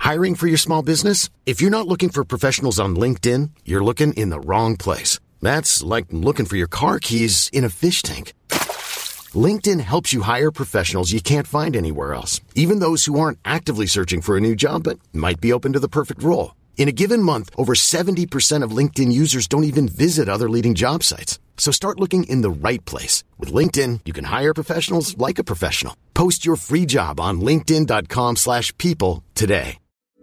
Hiring for your small business? If you're not looking for professionals on LinkedIn, you're looking in the wrong place. That's like looking for your car keys in a fish tank. LinkedIn helps you hire professionals you can't find anywhere else, even those who aren't actively searching for a new job but might be open to the perfect role. In a given month, over 70% of LinkedIn users don't even visit other leading job sites. So start looking in the right place. With LinkedIn, you can hire professionals like a professional. Post your free job on linkedin.com/people today.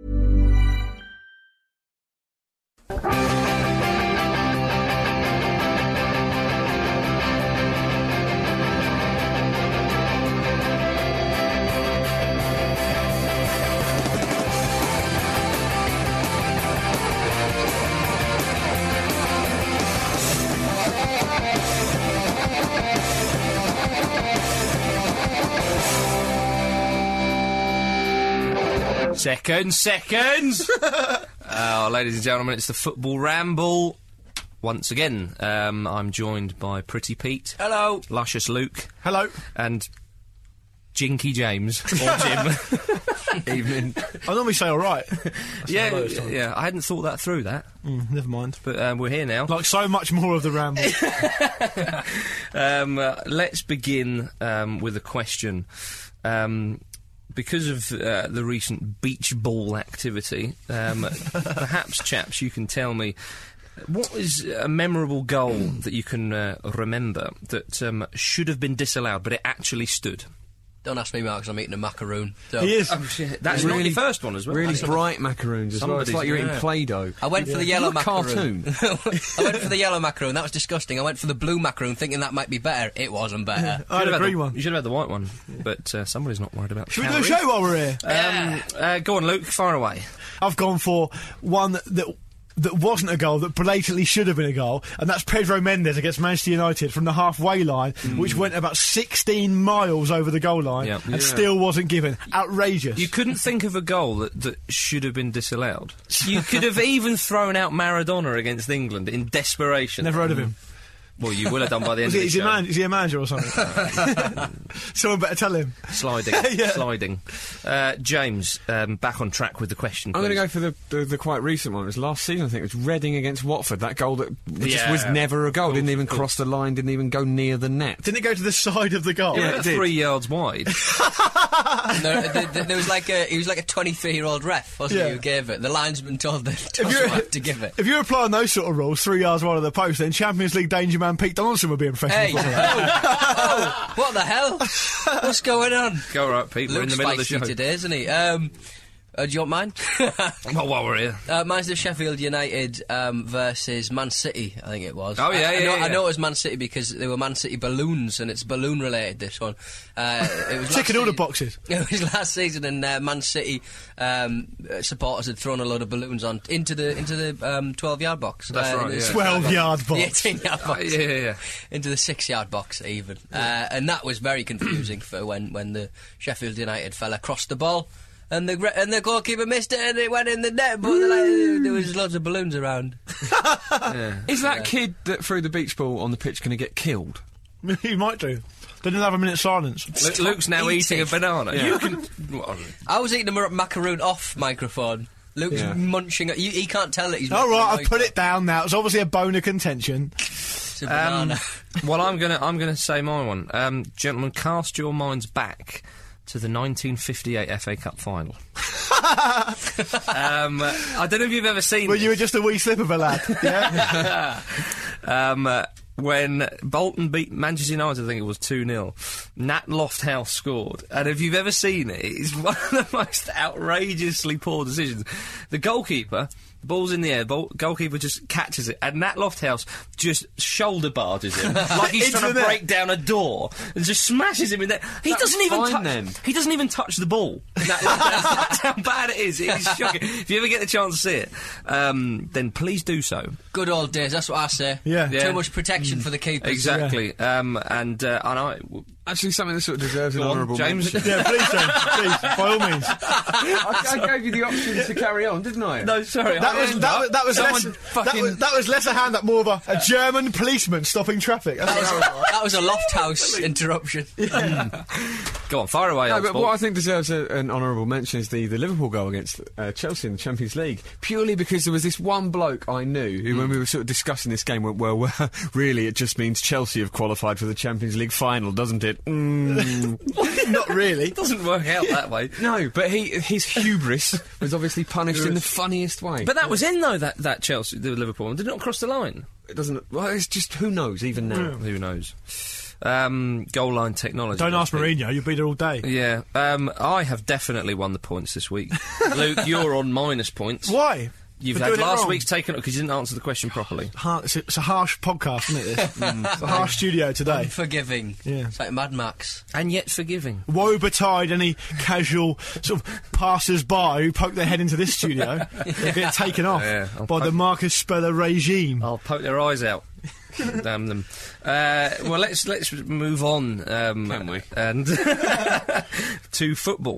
Seconds! Ladies and gentlemen, it's the Football Ramble. Once again, I'm joined by Pretty Pete. Hello. Luscious Luke. Hello. And Jinky James. Or Jim. Evening. I normally say all right. Yeah, I hadn't thought that through, that. Never mind. But we're here now. Like so much more of the ramble. Let's begin with a question. Because of the recent beach ball activity, perhaps, chaps, you can tell me, what is a memorable goal that you can remember that should have been disallowed, but it actually stood? Don't ask me, Mark, 'cause I'm eating a macaroon. So. He is. That's really, not your first one as well. Really bright macaroons as well. It's like you're eating Play-Doh. I went for the yellow macaroon. I went for the yellow macaroon. That was disgusting. I went for the blue macaroon thinking that might be better. It wasn't better. I had a green one. You should have had the white one, but somebody's not worried about the Should we do a show while we're here? Go on, Luke, fire away. I've gone for one that wasn't a goal, that blatantly should have been a goal, and that's Pedro Mendes against Manchester United from the halfway line, which went about 16 miles over the goal line and still wasn't given. Outrageous. You couldn't think of a goal that should have been disallowed. You could have even thrown out Maradona against England in desperation. Never heard of him. Well, you will have done by the end of the show. Is he a manager or something? Someone better tell him. Sliding. James, back on track with the question, I'm going to go for the quite recent one. It was last season, I think. It was Reading against Watford. That goal that just was never a goal. Didn't even cross the line, didn't even go near the net. Didn't it go to the side of the goal? Yeah, it did. 3 yards wide. There was like he was like a 23-year-old ref, wasn't he, who gave it? The linesman told them to give it. If you're applying those sort of rules 3 yards wide of the post, then Champions League danger man Pete Donaldson would be a professional. Hey, what the hell? What's going on? Go right, Pete. We're in the middle of the show today, isn't he? Do you want mine? Well, while we're here. Mine's the Sheffield United versus Man City, I think it was. Oh, I know it was Man City because they were Man City balloons, and it's balloon-related, this one. It was ticking all the boxes. It was last season, and Man City supporters had thrown a load of balloons into the 12-yard box. That's right, 12-yard box. The 18-yard box. Yeah. Into the 6-yard box, even. And that was very confusing for when the Sheffield United fella crossed the ball. And the goalkeeper missed it, and it went in the net. But there was lots of balloons around. Is that kid that threw the beach ball on the pitch going to get killed? He might do. They didn't have a minute's silence. Luke's now eating a banana. Yeah. You can. I was eating a macaroon off microphone. Luke's munching. He can't tell that he's. All right, I've put it down now. It's obviously a bone of contention. It's a banana. Well, I'm gonna say my one. Gentlemen, cast your minds back to the 1958 FA Cup final. I don't know if you've ever seen Well, you were just a wee slip of a lad, yeah? When Bolton beat Manchester United, I think it was 2-0, Nat Lofthouse scored. And if you've ever seen it, it's one of the most outrageously poor decisions. The goalkeeper, the ball's in the air, goalkeeper just catches it, and Nat Lofthouse just shoulder barges him like he's trying to break down a door, and just smashes him in there. He doesn't even touch the ball. Nat Lofthouse, that's how bad it is. It is shocking. If you ever get the chance to see it, then please do so. Good old days, that's what I say. Yeah. Too much protection for the keepers. Exactly. Yeah. And I Actually, something that sort of deserves an honourable James. mention. Yeah, please, James, please, by all means. I gave you the option to carry on, didn't I? No, sorry. That was less a hand up, more of a German policeman stopping traffic. That was a Lofthouse interruption. Go on, fire away. No, old but sport. what I think deserves an honourable mention is the Liverpool goal against Chelsea in the Champions League. Purely because there was this one bloke I knew who, when we were sort of discussing this game, went, well, really, it just means Chelsea have qualified for the Champions League final, doesn't it? Not really. It doesn't work out that way. No, but his hubris was obviously punished in the funniest way. But that was in, though, that Chelsea, the Liverpool, did it not cross the line? It doesn't. Well, it's just who knows even now. Who knows? Goal line technology. Don't ask Mourinho, you'll be there all day. Yeah, I have definitely won the points this week. Luke, you're on minus points. Why? You've For had doing it last wrong. week's taken because you didn't answer the question properly. It's a harsh podcast, isn't it, this? It's a harsh studio today. Unforgiving. Yeah. It's like Mad Max. And yet forgiving. Woe betide any casual sort of passers-by who poke their head into this studio. They get taken off Yeah, by the Marcus Speller regime. I'll poke their eyes out. Damn them. Well, let's move on. Can we? And to football.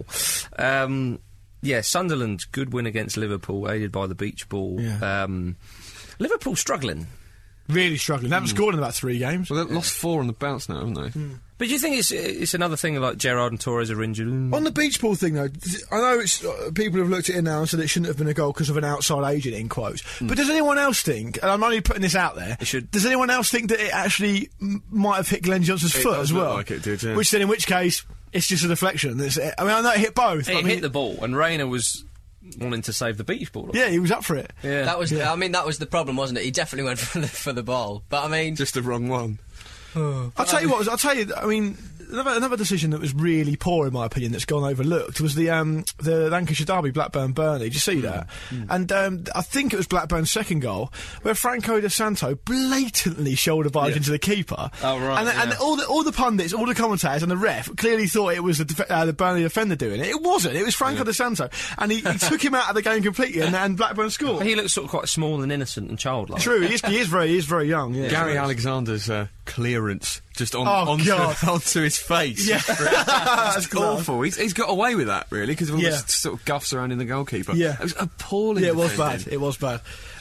Yeah, Sunderland, good win against Liverpool, aided by the beach ball. Yeah. Liverpool struggling. Really struggling. They haven't scored in about 3 games. Well, they've lost 4 on the bounce now, haven't they? But do you think it's another thing like Gerrard and Torres are injured? On the beach ball thing, though, I know it's people have looked at it now and said it shouldn't have been a goal because of an outside agent, in quotes. But does anyone else think, and I'm only putting this out there, does anyone else think that it actually might have hit Glenn Johnson's foot does as look well? like it did, yeah. Which then, in which case, it's just a deflection. I mean, I know it hit both. It hit the ball, and Reina was wanting to save the beach ball. Yeah, he was up for it. Yeah. That was. I mean, that was the problem, wasn't it? He definitely went for the ball. But I mean, Just the wrong one. I'll tell you what. I mean, another decision that was really poor, in my opinion, that's gone overlooked was the Lancashire derby, Blackburn-Burnley. Did you see that? And I think it was Blackburn's second goal, where Franco De Santo blatantly shoulder barged into the keeper. Oh, right, And all the pundits, all the commentators, and the ref clearly thought it was the Burnley defender doing it. It wasn't. It was Franco De Santo, and he took him out of the game completely, and Blackburn scored. He looks sort of quite small and innocent and childlike. True, he is very young. Yeah. Gary Alexander's clearance just God. onto his face. Yeah. That's awful. He's got away with that, really, because of all Yeah. this sort of guff surrounding the goalkeeper. Yeah. It was appalling. Yeah, it was defending. bad. It was bad.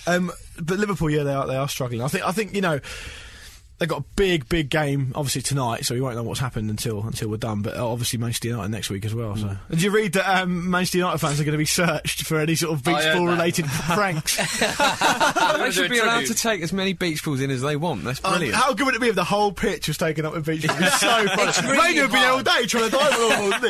But Liverpool, yeah, they are struggling. I think you know, they've got a big game obviously tonight, so we won't know what's happened until we're done. But obviously Manchester United next week as well. So, did you read that Manchester United fans are going to be searched for any sort of beach ball related pranks? They should be allowed to take as many beach balls in as they want. That's brilliant. How good would it be if the whole pitch was taken up with beach balls? It's so funny. It's really Rainer would be there all hard. day trying to dive with all of them.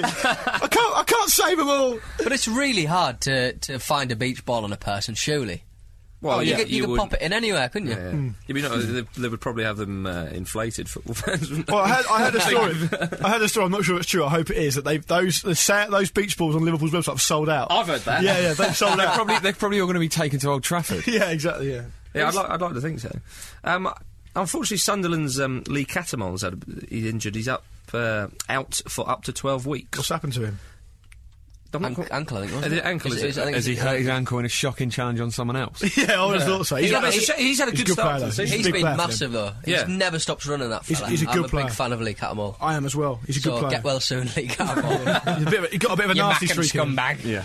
I can't save them all. but it's really hard to find a beach ball on a person. Surely. Well, you could would. pop it in anywhere, couldn't you? Yeah. Yeah, but, they would probably have them inflated football fans. Wouldn't they? Well, I heard a story. I heard a story. I'm not sure it's true. I hope it is. That those beach balls on Liverpool's website have sold out. I've heard that. Yeah, they've sold out. They're probably all going to be taken to Old Trafford. Yeah, exactly. Yeah. Yeah, I'd like to think so. Unfortunately, Sunderland's Lee Catamole's he's injured. He's out for up to 12 weeks. What's happened to him? Ankle, I think. Wasn't Is it? it ankle, is it? I think Has he it's- hurt his ankle in a shocking challenge on someone else? Yeah, I would have thought so. He's had a good start player, to the though. season. He's He's a big been player for massive though. Yeah. He's never stops running. That fella. He's a good I'm player. a big fan of Lee Cattermole. I am as well. He's a good So player. get well soon, Lee Cattermole. He's got a bit of a nasty streak in him. Yeah.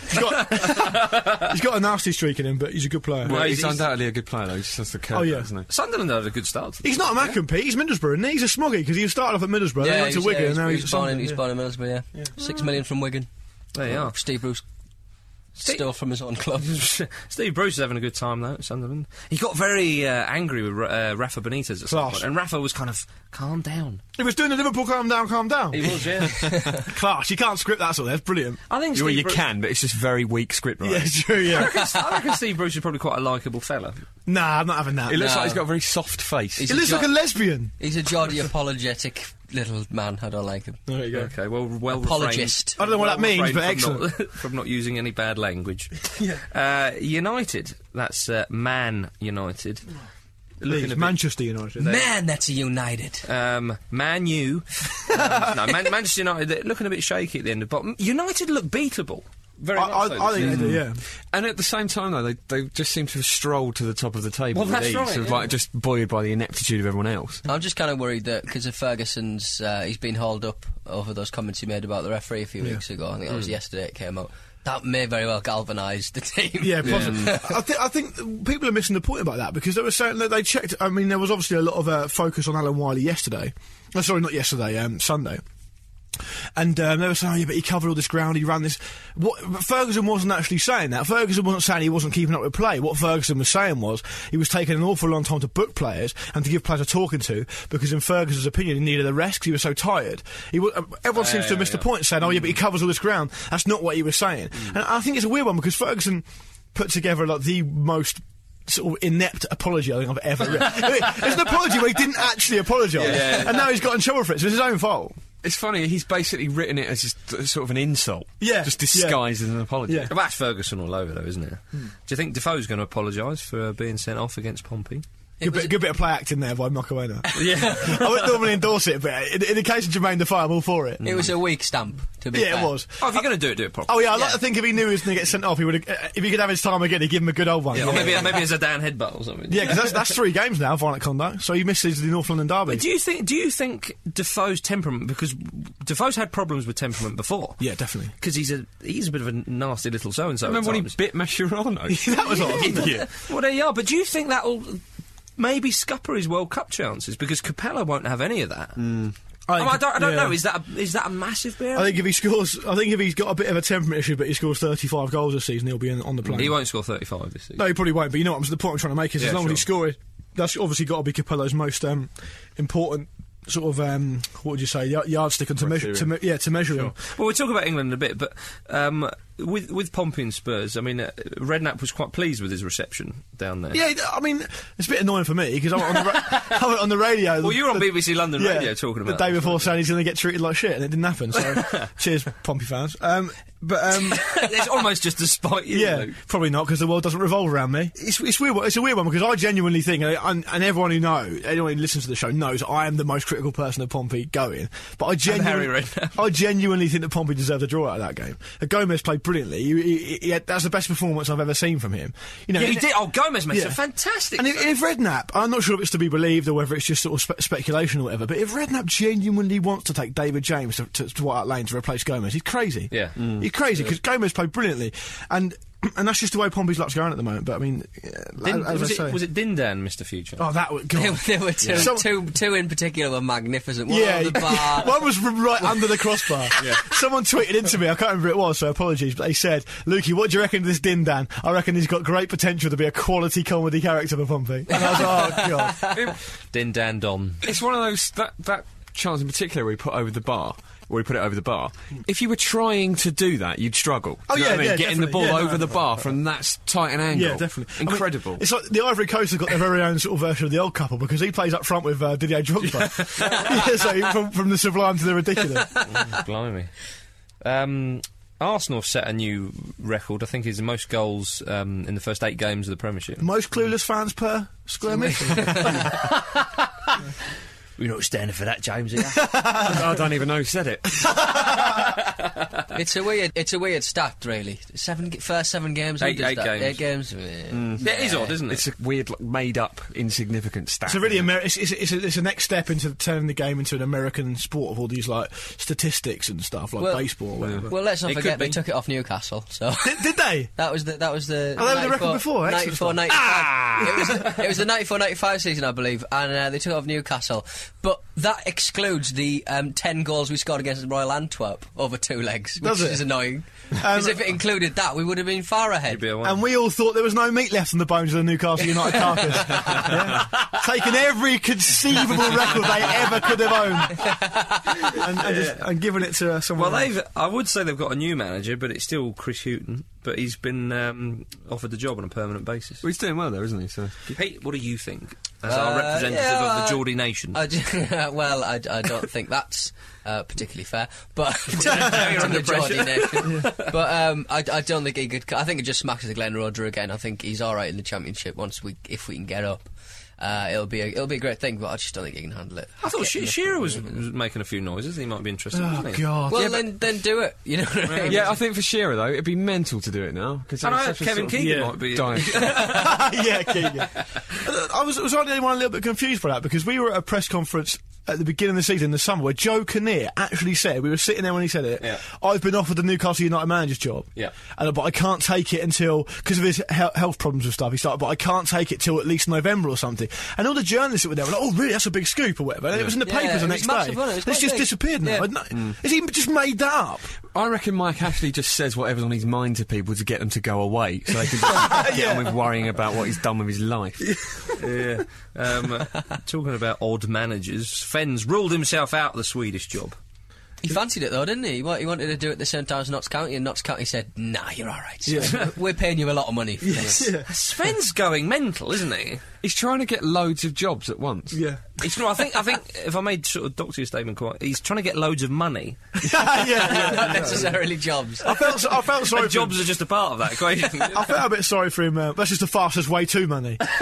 He's got a nasty streak in him, but he's a good player. Well, he's he's- undoubtedly a good player, though. He just has the curve, yeah. doesn't he? Sunderland had a good start. He's not a Mackham, Pete. He's Middlesbrough, and he's a smoggy because he started off at Middlesbrough, then he went to Wigan, and now he's at Sunderland. He's born in Middlesbrough. Yeah. 6 million from Wigan. There you are. Steve Bruce. Still from his own club. Steve Bruce is having a good time though at Sunderland. He got very angry with Rafa Benitez at some Class. point, and Rafa was kind of calm down. He was doing the Liverpool calm down. He was, yeah. Class. You can't script that sort of. That's brilliant. I think Well, Steve you Bruce, can, but it's just very weak script writing. Yeah, true. Yeah. I reckon Steve Bruce is probably quite a likeable fella. Nah, I'm not having that. It looks No. like he's got a very soft face. He's He looks like a lesbian. He's a Geordie apologetic little man. I don't like him. There you go. Okay, well Apologist. I don't know what that means, but refrained from excellent. not, from not using any bad language. United. That's Man United. Looking a bit- Manchester United. Man, that's a United. Man U. Manchester United, they're looking a bit shaky at the end of but United look beatable. Very much so I this think they season. do, yeah. And at the same time, though, they just seem to have strolled to the top of the table Well, with that's ease, right, sort of yeah. like just buoyed by the ineptitude of everyone else. I'm just kind of worried that because of Ferguson's, he's been hauled up over those comments he made about the referee a few weeks ago. I think that was yesterday it came out. That may very well galvanise the team. Yeah, possibly. I think people are missing the point about that because they were saying that they checked. I mean, there was obviously a lot of focus on Alan Wiley yesterday. Sorry, not yesterday. Sunday. and they were saying, "Oh, yeah, but he covered all this ground, he ran this." But Ferguson wasn't actually saying that. Ferguson wasn't saying he wasn't keeping up with play. What Ferguson was saying was he was taking an awful long time to book players and to give players a talking to, because in Ferguson's opinion, he needed a rest because he was so tired. Everyone seems to have missed the point, saying, "Oh, yeah, but he covers all this ground." That's not what he was saying, and I think it's a weird one because Ferguson put together like the most sort of inept apology I think I've ever read. It's an apology where he didn't actually apologise, and now he's got in trouble for it, so it's his own fault. It's funny, he's basically written it as just sort of an insult. Yeah. Just disguised as an apology. Yeah. Well, that's Ferguson all over, though, isn't it? Do you think Defoe's going to apologise for being sent off against Pompey? Good bit of play acting there by Macarena. Yeah. I wouldn't normally endorse it, but in the case of Jermaine Defoe, I'm all for it. It was a weak stamp, to be fair. Yeah, it was. Oh, if you're going to do it properly. Oh, yeah, I'd like to think if he knew he was going to get sent off, he would have, if he could have his time again, he'd give him a good old one. Yeah, or maybe it's a down headbutt or something. Yeah, because that's 3 games now, violent conduct, so he misses the North London derby. But do you think Defoe's temperament, because Defoe's had problems with temperament before? Yeah, definitely. Because he's a bit of a nasty little so-and-so. Remember when he times. bit Mascherano? That was odd, wasn't it? Well, there you are. But do you think that'll maybe scupper his World Cup chances? Because Capello won't have any of that. I don't know. Is that a massive bear? I think if he's got a bit of a temperament issue, but he scores 35 goals this season, he'll be on the plane. He won't score 35 this season. No, he probably won't. But you know what? The point I'm trying to make is, as long as he's scoring, that's obviously got to be Capello's most important sort of what would you say, yardstick and to measure him. Well, we'll talk about England in a bit, but with Pompey and Spurs, I mean, Redknapp was quite pleased with his reception down there. Yeah, I mean, it's a bit annoying for me because I'm on the radio. Well, you were on BBC London Radio talking about the day before saying he's going to get treated like shit, and it didn't happen. So, cheers, Pompey fans. It's almost just to spite you. Yeah, Luke. probably not, because the world doesn't revolve around me. It's weird. It's a weird one because I genuinely think, and everyone who listens to the show knows, I am the most critical person of Pompey going. But I genuinely think that Pompey deserved a draw out of that game. Gomez played brilliantly. That's the best performance I've ever seen from him. You know, he did. Oh, Gomez made some fantastic. And if Redknapp, I'm not sure if it's to be believed or whether it's just sort of speculation or whatever, but if Redknapp genuinely wants to take David James to White Hart Lane to replace Gomez, he's crazy. Yeah. He's crazy because Gomez played brilliantly, and that's just the way Pompey's luck's going at the moment. But I mean, was it Dindan, Mr. Future? Oh, that was God. There were two in particular were magnificent. One on the bar. One was from right under the crossbar. Someone tweeted into me, I can't remember who it was, so apologies, but they said, "Lukey, what do you reckon of this Dindan? I reckon he's got great potential to be a quality comedy character for Pompey." And I was like, "Oh God." Dindan Don. It's one of those that chance in particular where he put it over the bar. If you were trying to do that, you'd struggle. Oh, you know yeah, what I mean? yeah, Getting the ball over the bar from that tight an angle. Yeah, definitely. Incredible. I mean, it's like the Ivory Coast have got their very own sort of version of the old couple because he plays up front with Didier Drogba. So from the sublime to the ridiculous. Blimey. Arsenal set a new record. I think it's the most goals in the first 8 games of the Premiership. Most clueless fans per square metre. You're not standing for that, James, are you? I don't even know who said it. It's a weird stat, really. First 7 games. 8 games. 8 games. It is odd, isn't it? It's a weird, made-up, insignificant stat. It's a really it's a next step into turning the game into an American sport of all these like statistics and stuff like baseball. Or whatever. Well, let's not forget they took it off Newcastle. So did they? That was the. Oh, they were the record before. 94, 95. It was the 94-95 season, I believe, and they took it off Newcastle. But that excludes the 10 goals we scored against Royal Antwerp over 2 legs, which is annoying. Because if it included that, we would have been far ahead. And we all thought there was no meat left on the bones of the Newcastle United carcass. Taking every conceivable record they ever could have owned and given it to someone else. I would say they've got a new manager, but it's still Chris Hughton. But he's been offered the job on a permanent basis. Well, he's doing well there, isn't he? So, Pete, what do you think as our representative of the Geordie nation? I don't think that's particularly fair, but You're under the Geordie pressure. nation. But I don't think he could. I think it just smacks of Glenn Roeder again. I think he's all right in the Championship if we can get up. It'll be a great thing, but I just don't think he can handle it. I thought Shearer was making a few noises. He might be interested. Oh, wasn't he? God. Well, then do it. You know what I mean? Yeah, I think for Shearer though, it'd be mental to do it now because Kevin Keegan might be. Yeah, Keegan. I was the only one a little bit confused by that because we were at a press conference at the beginning of the season in the summer where Joe Kinnear actually said, we were sitting there when he said it, I've been offered the Newcastle United manager's job, but I can't take it until, because of his health problems and stuff, he started, but I can't take it till at least November or something. And all the journalists that were there were like, oh, really, that's a big scoop or whatever. And it was in the papers the next day. It's just disappeared now. Has he just made that up? I reckon Mike Ashley just says whatever's on his mind to people to get them to go away, so they can just get on with worrying about what he's done with his life. Yeah. Talking about odd managers, Fens ruled himself out of the Swedish job. He fancied it though, didn't he? He wanted to do it at the same time as Notts County, and Notts County said, "Nah, you're all right. Yeah. We're paying you a lot of money." Sven's going mental, isn't he? He's trying to get loads of jobs at once. Yeah. I think if I made sort of Doctor's statement quite, he's trying to get loads of money. Not necessarily jobs. I felt sorry. And jobs are just a part of that equation. I felt a bit sorry for him. That's just the fastest way to money. But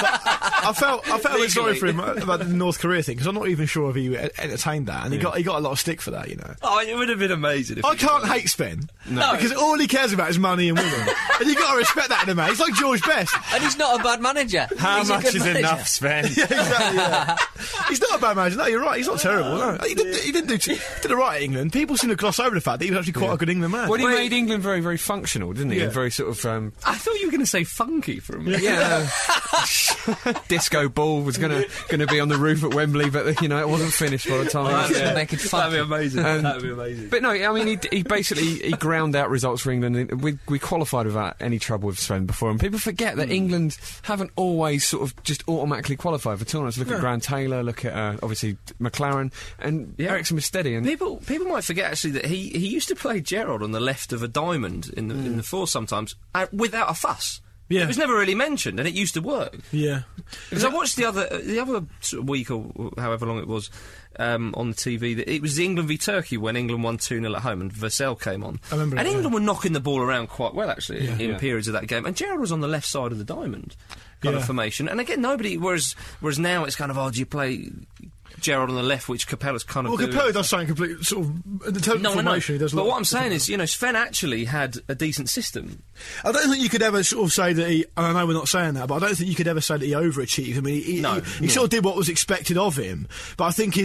I felt a bit sorry for him about the North Korea thing, because I'm not even sure if he entertained that, and he got a lot of stick for that. You know. Oh, it would have been amazing. If I can't hate Sven because all he cares about is money and women, and you got to respect that in a man. He's like George Best, and he's not a bad manager. How much is enough, Sven? Yeah, exactly. Yeah. He's not a bad manager. No, you're right. He's not terrible. No. He did all right at England. People seem to gloss over the fact that he was actually quite a good England man. Well, he made England very, very functional, didn't he? Yeah. And very sort of. I thought you were going to say funky for a minute. Yeah. Disco ball was going to be on the roof at Wembley, but it wasn't finished by the time. Make it funky. That'd be amazing. That'd be amazing. But no, I mean, he basically ground out results for England. We qualified without any trouble with Sven before, and people forget that England haven't always sort of just automatically qualified for tournaments. Look at Grant Taylor, look at obviously McLaren, and Ericsson was steady. And people might forget actually that he used to play Gerrard on the left of a diamond in the four sometimes without a fuss. Yeah. It was never really mentioned, and it used to work. Yeah. Because I watched the other sort of week or however long it was on the TV. That it was England v Turkey when England won 2-0 at home, and Vassell came on. I remember. And England were knocking the ball around quite well actually in Yeah. periods of that game. And Gerrard was on the left side of the diamond kind of formation. And again, nobody. Whereas now it's kind of do you play Gerrard on the left, which Capella's kind of. Well, Capella does something completely sort of in the total formation. He does. But what I'm saying is, Sven actually had a decent system. I don't think you could ever sort of say that he. And I know we're not saying that, but I don't think you could ever say that he overachieved. I mean, he sort of did what was expected of him. But I think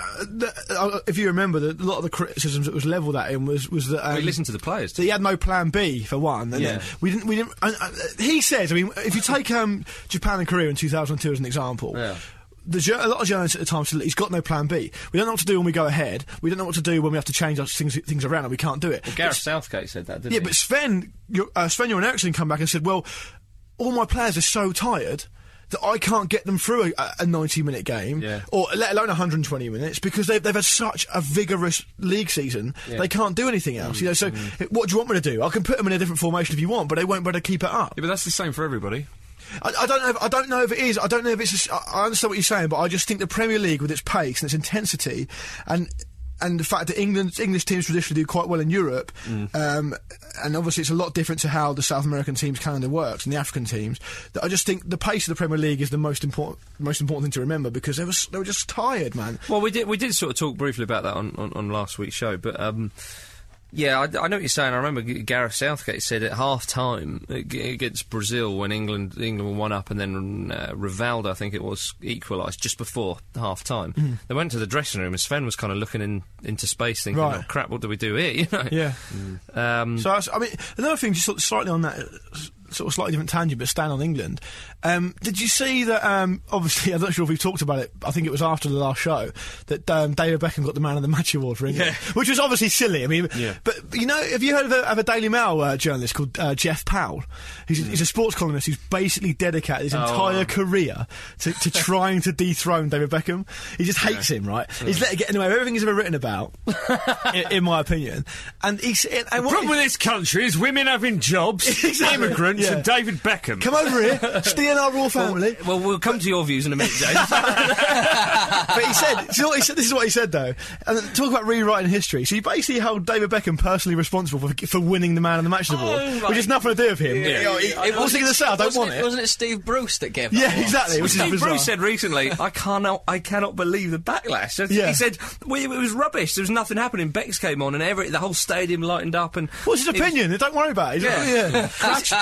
if you remember, a lot of the criticisms that was levelled at him was that We listened to the players. That he had no plan B for one. And then we didn't. He says, I mean, if you take Japan and Korea in 2002 as an example. Yeah. A lot of journalists at the time said that he's got no plan B. We don't know what to do when we go ahead. We don't know what to do when we have to change things around, and we can't do it. Well, Gareth Southgate said that, didn't he? Yeah, but Sven Göran Eriksson come back and said, well, all my players are so tired that I can't get them through a 90-minute game, or let alone 120 minutes, because they've had such a vigorous league season, they can't do anything else. So what do you want me to do? I can put them in a different formation if you want, but they won't be able to keep it up. Yeah, but that's the same for everybody. I don't know if it is. I don't know if it's. I understand what you're saying, but I just think the Premier League, with its pace and its intensity, and the fact that English teams traditionally do quite well in Europe, and obviously it's a lot different to how the South American teams' calendar works and the African teams. That I just think the pace of the Premier League is the most important thing to remember, because they were just tired, man. Well, we did sort of talk briefly about that on last week's show, but. Yeah, I know what you're saying. I remember Gareth Southgate said at half-time against Brazil when England were 1-up, and then Rivaldo, I think it was, equalised just before half-time. They went to the dressing room, and Sven was kind of looking into space thinking, oh, crap, what do we do here? Yeah. So, I mean, another thing, just sort of slightly on that... sort of slightly different tangent, but staying on England. Did you see that, obviously, I'm not sure if we've talked about it, I think it was after the last show, that David Beckham got the Man of the Match award for England, which was obviously silly. I mean, but, have you heard of a Daily Mail journalist called Jeff Powell? He's a sports columnist who's basically dedicated his entire career to trying to dethrone David Beckham. He just hates him, right? He's let it get in the way of everything he's ever written about, in my opinion. And the problem with this country is women having jobs, immigrants, and David Beckham. Come over here, steal our royal family. Well, we'll come to your views in a minute, James. But he said, this is what he said, though. And talk about rewriting history. So he basically held David Beckham personally responsible for winning the Man of the Match award, which has nothing to do with him. What's he going to say? I don't want it. Wasn't it Steve Bruce that gave that? Yeah, exactly. Steve Bruce said recently, I cannot believe the backlash. He said, it was rubbish. There was nothing happening. Bex came on, and the whole stadium lightened up. And what's his opinion? Don't worry about it.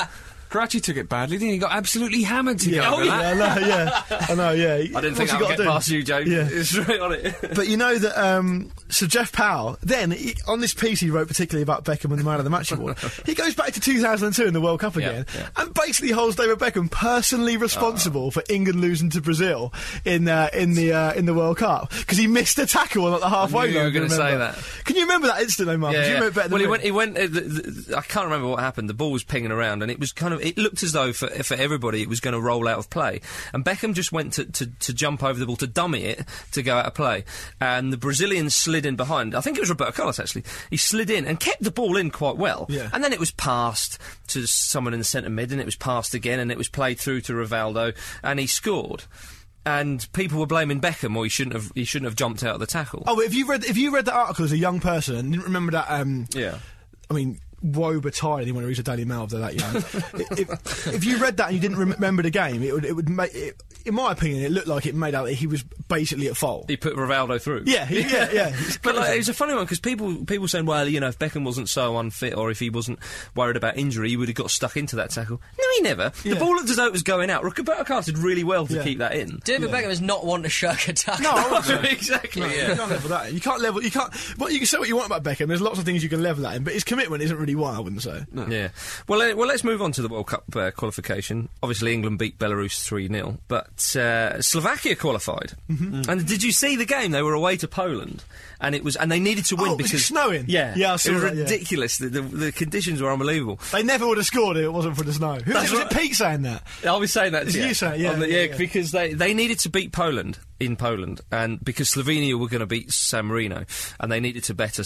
Karachi took it badly, then he got absolutely hammered to get over that. I know, yeah. I didn't think I would get past you, Joe. Yeah. It's straight on it. But you know that, so Jeff Powell, then, on this piece he wrote particularly about Beckham and the Man of the Match award, he goes back to 2002 in the World Cup again, and basically holds David Beckham personally responsible for England losing to Brazil in the World Cup, because he missed a tackle on the halfway line. You were going to say that. Can you remember that instant, though, Mark? Yeah, you remember better than me? he went. I can't remember what happened. The ball was pinging around, and it was it looked as though for everybody it was going to roll out of play. And Beckham just went to jump over the ball to dummy it to go out of play, and the Brazilian slid in behind. I think it was Roberto Carlos actually. He slid in and kept the ball in quite well. Yeah. And then it was passed to someone in the centre mid, and it was passed again, and it was played through to Rivaldo, and he scored. And people were blaming Beckham, or he shouldn't have jumped out of the tackle. Oh, if you read that article as a young person and didn't remember that, I mean, woe betide anyone who reads the Daily Mail if they're that young. if you read that and you didn't remember the game, it would make, in my opinion, it looked like it made out that he was basically at fault. He put Rivaldo through. Yeah. But it was a funny one, because people saying, well, you know, if Beckham wasn't so unfit, or if he wasn't worried about injury, he would have got stuck into that tackle. No, he never. Yeah. The ball looked as though it was going out. Roberto Carlos did really well to keep that in. David Beckham is not one to shirk a tackle. No, exactly. You can't level that. You can't. Well, you can say what you want about Beckham. There's lots of things you can level that in, but his commitment isn't really one, I wouldn't say. No. Yeah. Well, let's move on to the World Cup qualification. Obviously, England beat Belarus 3-0, but Slovakia qualified. Mm-hmm. And did you see the game? They were away to Poland, and they needed to win because was it snowing. Yeah, I saw it was that, ridiculous. The conditions were unbelievable. They never would have scored if it wasn't for the snow. Was it Pete saying that? I was saying that. You saying, yeah. Because they needed to beat Poland in Poland, and because Slovenia were going to beat San Marino, and they needed to match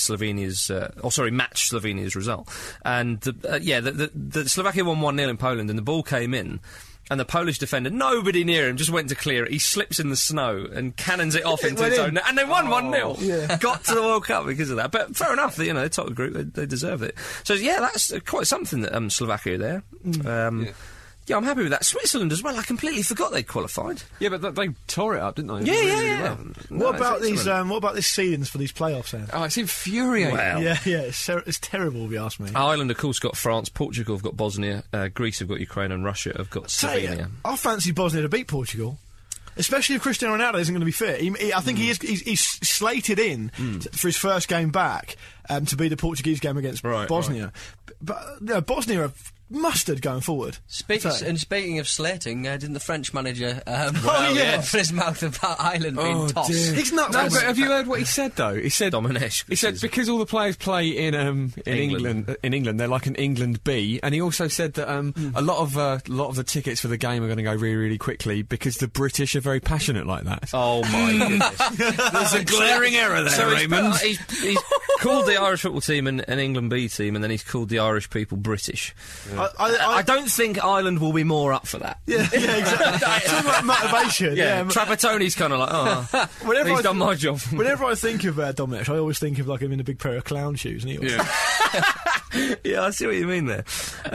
Slovenia's result. And the Slovakia won 1-0 in Poland, and the ball came in. And the Polish defender, nobody near him, just went to clear it. He slips in the snow and cannons it off into his own net. And they won 1-0. Yeah. Got to the World Cup because of that. But fair enough, they top the group, they deserve it. So, yeah, that's quite something that Slovakia are there. Yeah, I'm happy with that. Switzerland as well. I completely forgot they'd qualified. Yeah, but they tore it up, didn't they? Yeah. Well. What about these? What about this seedings for these playoffs then? Oh, it's infuriating. Wow. Yeah, it's terrible if you ask me. Ireland, of course, got France. Portugal have got Bosnia. Greece have got Ukraine, and Russia have got Slovenia. I fancy Bosnia to beat Portugal. Especially if Cristiano Ronaldo isn't going to be fit. I think he's slated in for his first game back to be the Portuguese game against Bosnia. But Bosnia are mustard going forward. Speaking of slating, didn't the French manager open his mouth about Ireland being tossed? Dear. He's nuts. No, but have you heard what he said though? He said Domenech. He said because all the players play in England, they're like an England B, and he also said that a lot of the tickets for the game are going to go really, really quickly because the British are very passionate like that. Oh my goodness! There's a glaring error there, Raymond. He's called the Irish football team an England B team, and then he's called the Irish people British. Yeah. I don't think Ireland will be more up for that. Yeah, exactly. Talking about motivation. Yeah, Trapattoni's kind of like, he's done my job. Whenever I think of Domenech, I always think of like him in a big pair of clown shoes. And Yeah, I see what you mean there.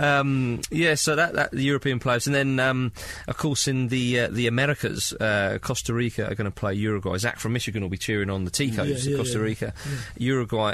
So that the European players, and then of course in the Americas, Costa Rica are going to play Uruguay. Zach from Michigan will be cheering on the Ticos of Costa Rica, Uruguay.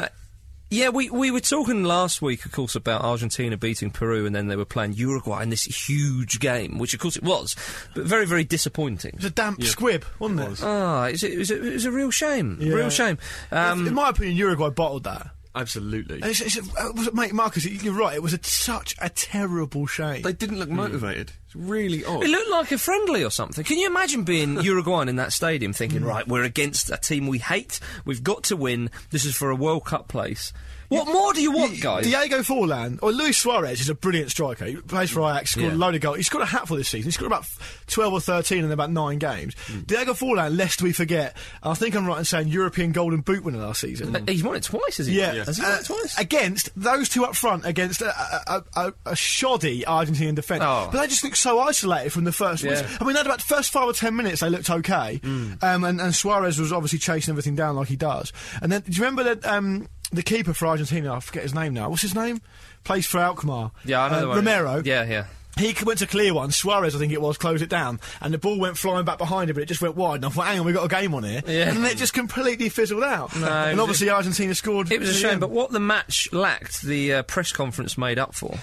We were talking last week, of course, about Argentina beating Peru, and then they were playing Uruguay in this huge game, which of course it was, but very, very disappointing. It was a damp squib, wasn't it? It was a real shame. Yeah. Real shame. In my opinion, Uruguay bottled that. Absolutely. Mate, Marcus, you're right. It was such a terrible shame. They didn't look motivated. It's really odd. It looked like a friendly or something. Can you imagine being Uruguayan in that stadium thinking, right, we're against a team we hate, we've got to win, this is for a World Cup place. What more do you want, guys? Diego Forlan, or Luis Suarez is a brilliant striker. He plays for Ajax, scored a load of goals. He's scored a hatful this season. He's scored about 12 or 13 in about 9 games. Diego Forlan, lest we forget, I think I'm right in saying European Golden Boot winner last season. He's won it twice, has he? Yeah. Has he won it twice? Against those two up front, against a shoddy Argentinian defence. Oh. But they just looked so isolated from the first. Yeah. I mean, they had about the first 5 or 10 minutes they looked okay. And Suarez was obviously chasing everything down like he does. And then, do you remember that... the keeper for Argentina, I forget his name now. What's his name? Plays for Alkmaar. Yeah, I know. Romero. Yeah. He went to clear one. Suarez, I think it was, closed it down, and the ball went flying back behind him, but it just went wide. And I thought, hang on, we've got a game on here. Yeah. And then it just completely fizzled out. No, and obviously Argentina scored. It was a shame, but what the match lacked, the press conference made up for.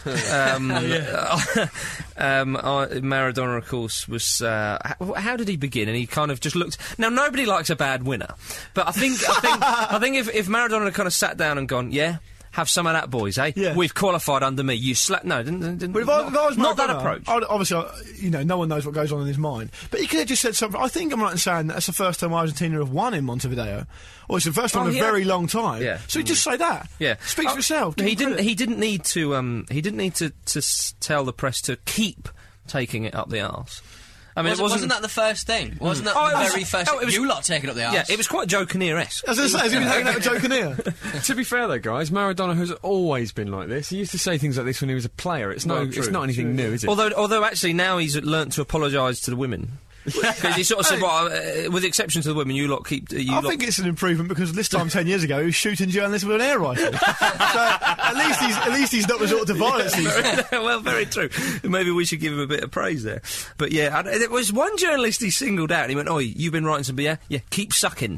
Maradona, of course, was. How did he begin? And he kind of just looked. Now, nobody likes a bad winner, but I think if Maradona had kind of sat down and gone, yeah. Have some of that, boys, eh? Yeah. We've qualified under me. You No, didn't. But if I was not that Maradona, approach. Obviously, no one knows what goes on in his mind. But he could have just said something. I think I'm right in saying that's the first time Argentina have won in Montevideo, or it's the first time in a very long time. Yeah. So you just say that. Yeah, speaks for itself. He didn't need to. He didn't need to tell the press to keep taking it up the arse. I mean, wasn't that the first thing? Wasn't that the very first thing? You lot taking up the arse. Yeah, it was quite Joe Kinnear-esque. As I say, has he been hanging out with Joe Kinnear? To be fair, though, guys, Maradona has always been like this. He used to say things like this when he was a player. It's not anything new, is it? Although actually now he's learnt to apologise to the women. Because he sort of said, well, with the exception to the women, you lot keep... I think it's an improvement because this time 10 years ago he was shooting journalists with an air rifle. So at least he's not resorted to violence. Well, very true. Maybe we should give him a bit of praise there. But yeah, there was one journalist he singled out and he went, "Oi, you've been writing some beer? Yeah, keep sucking."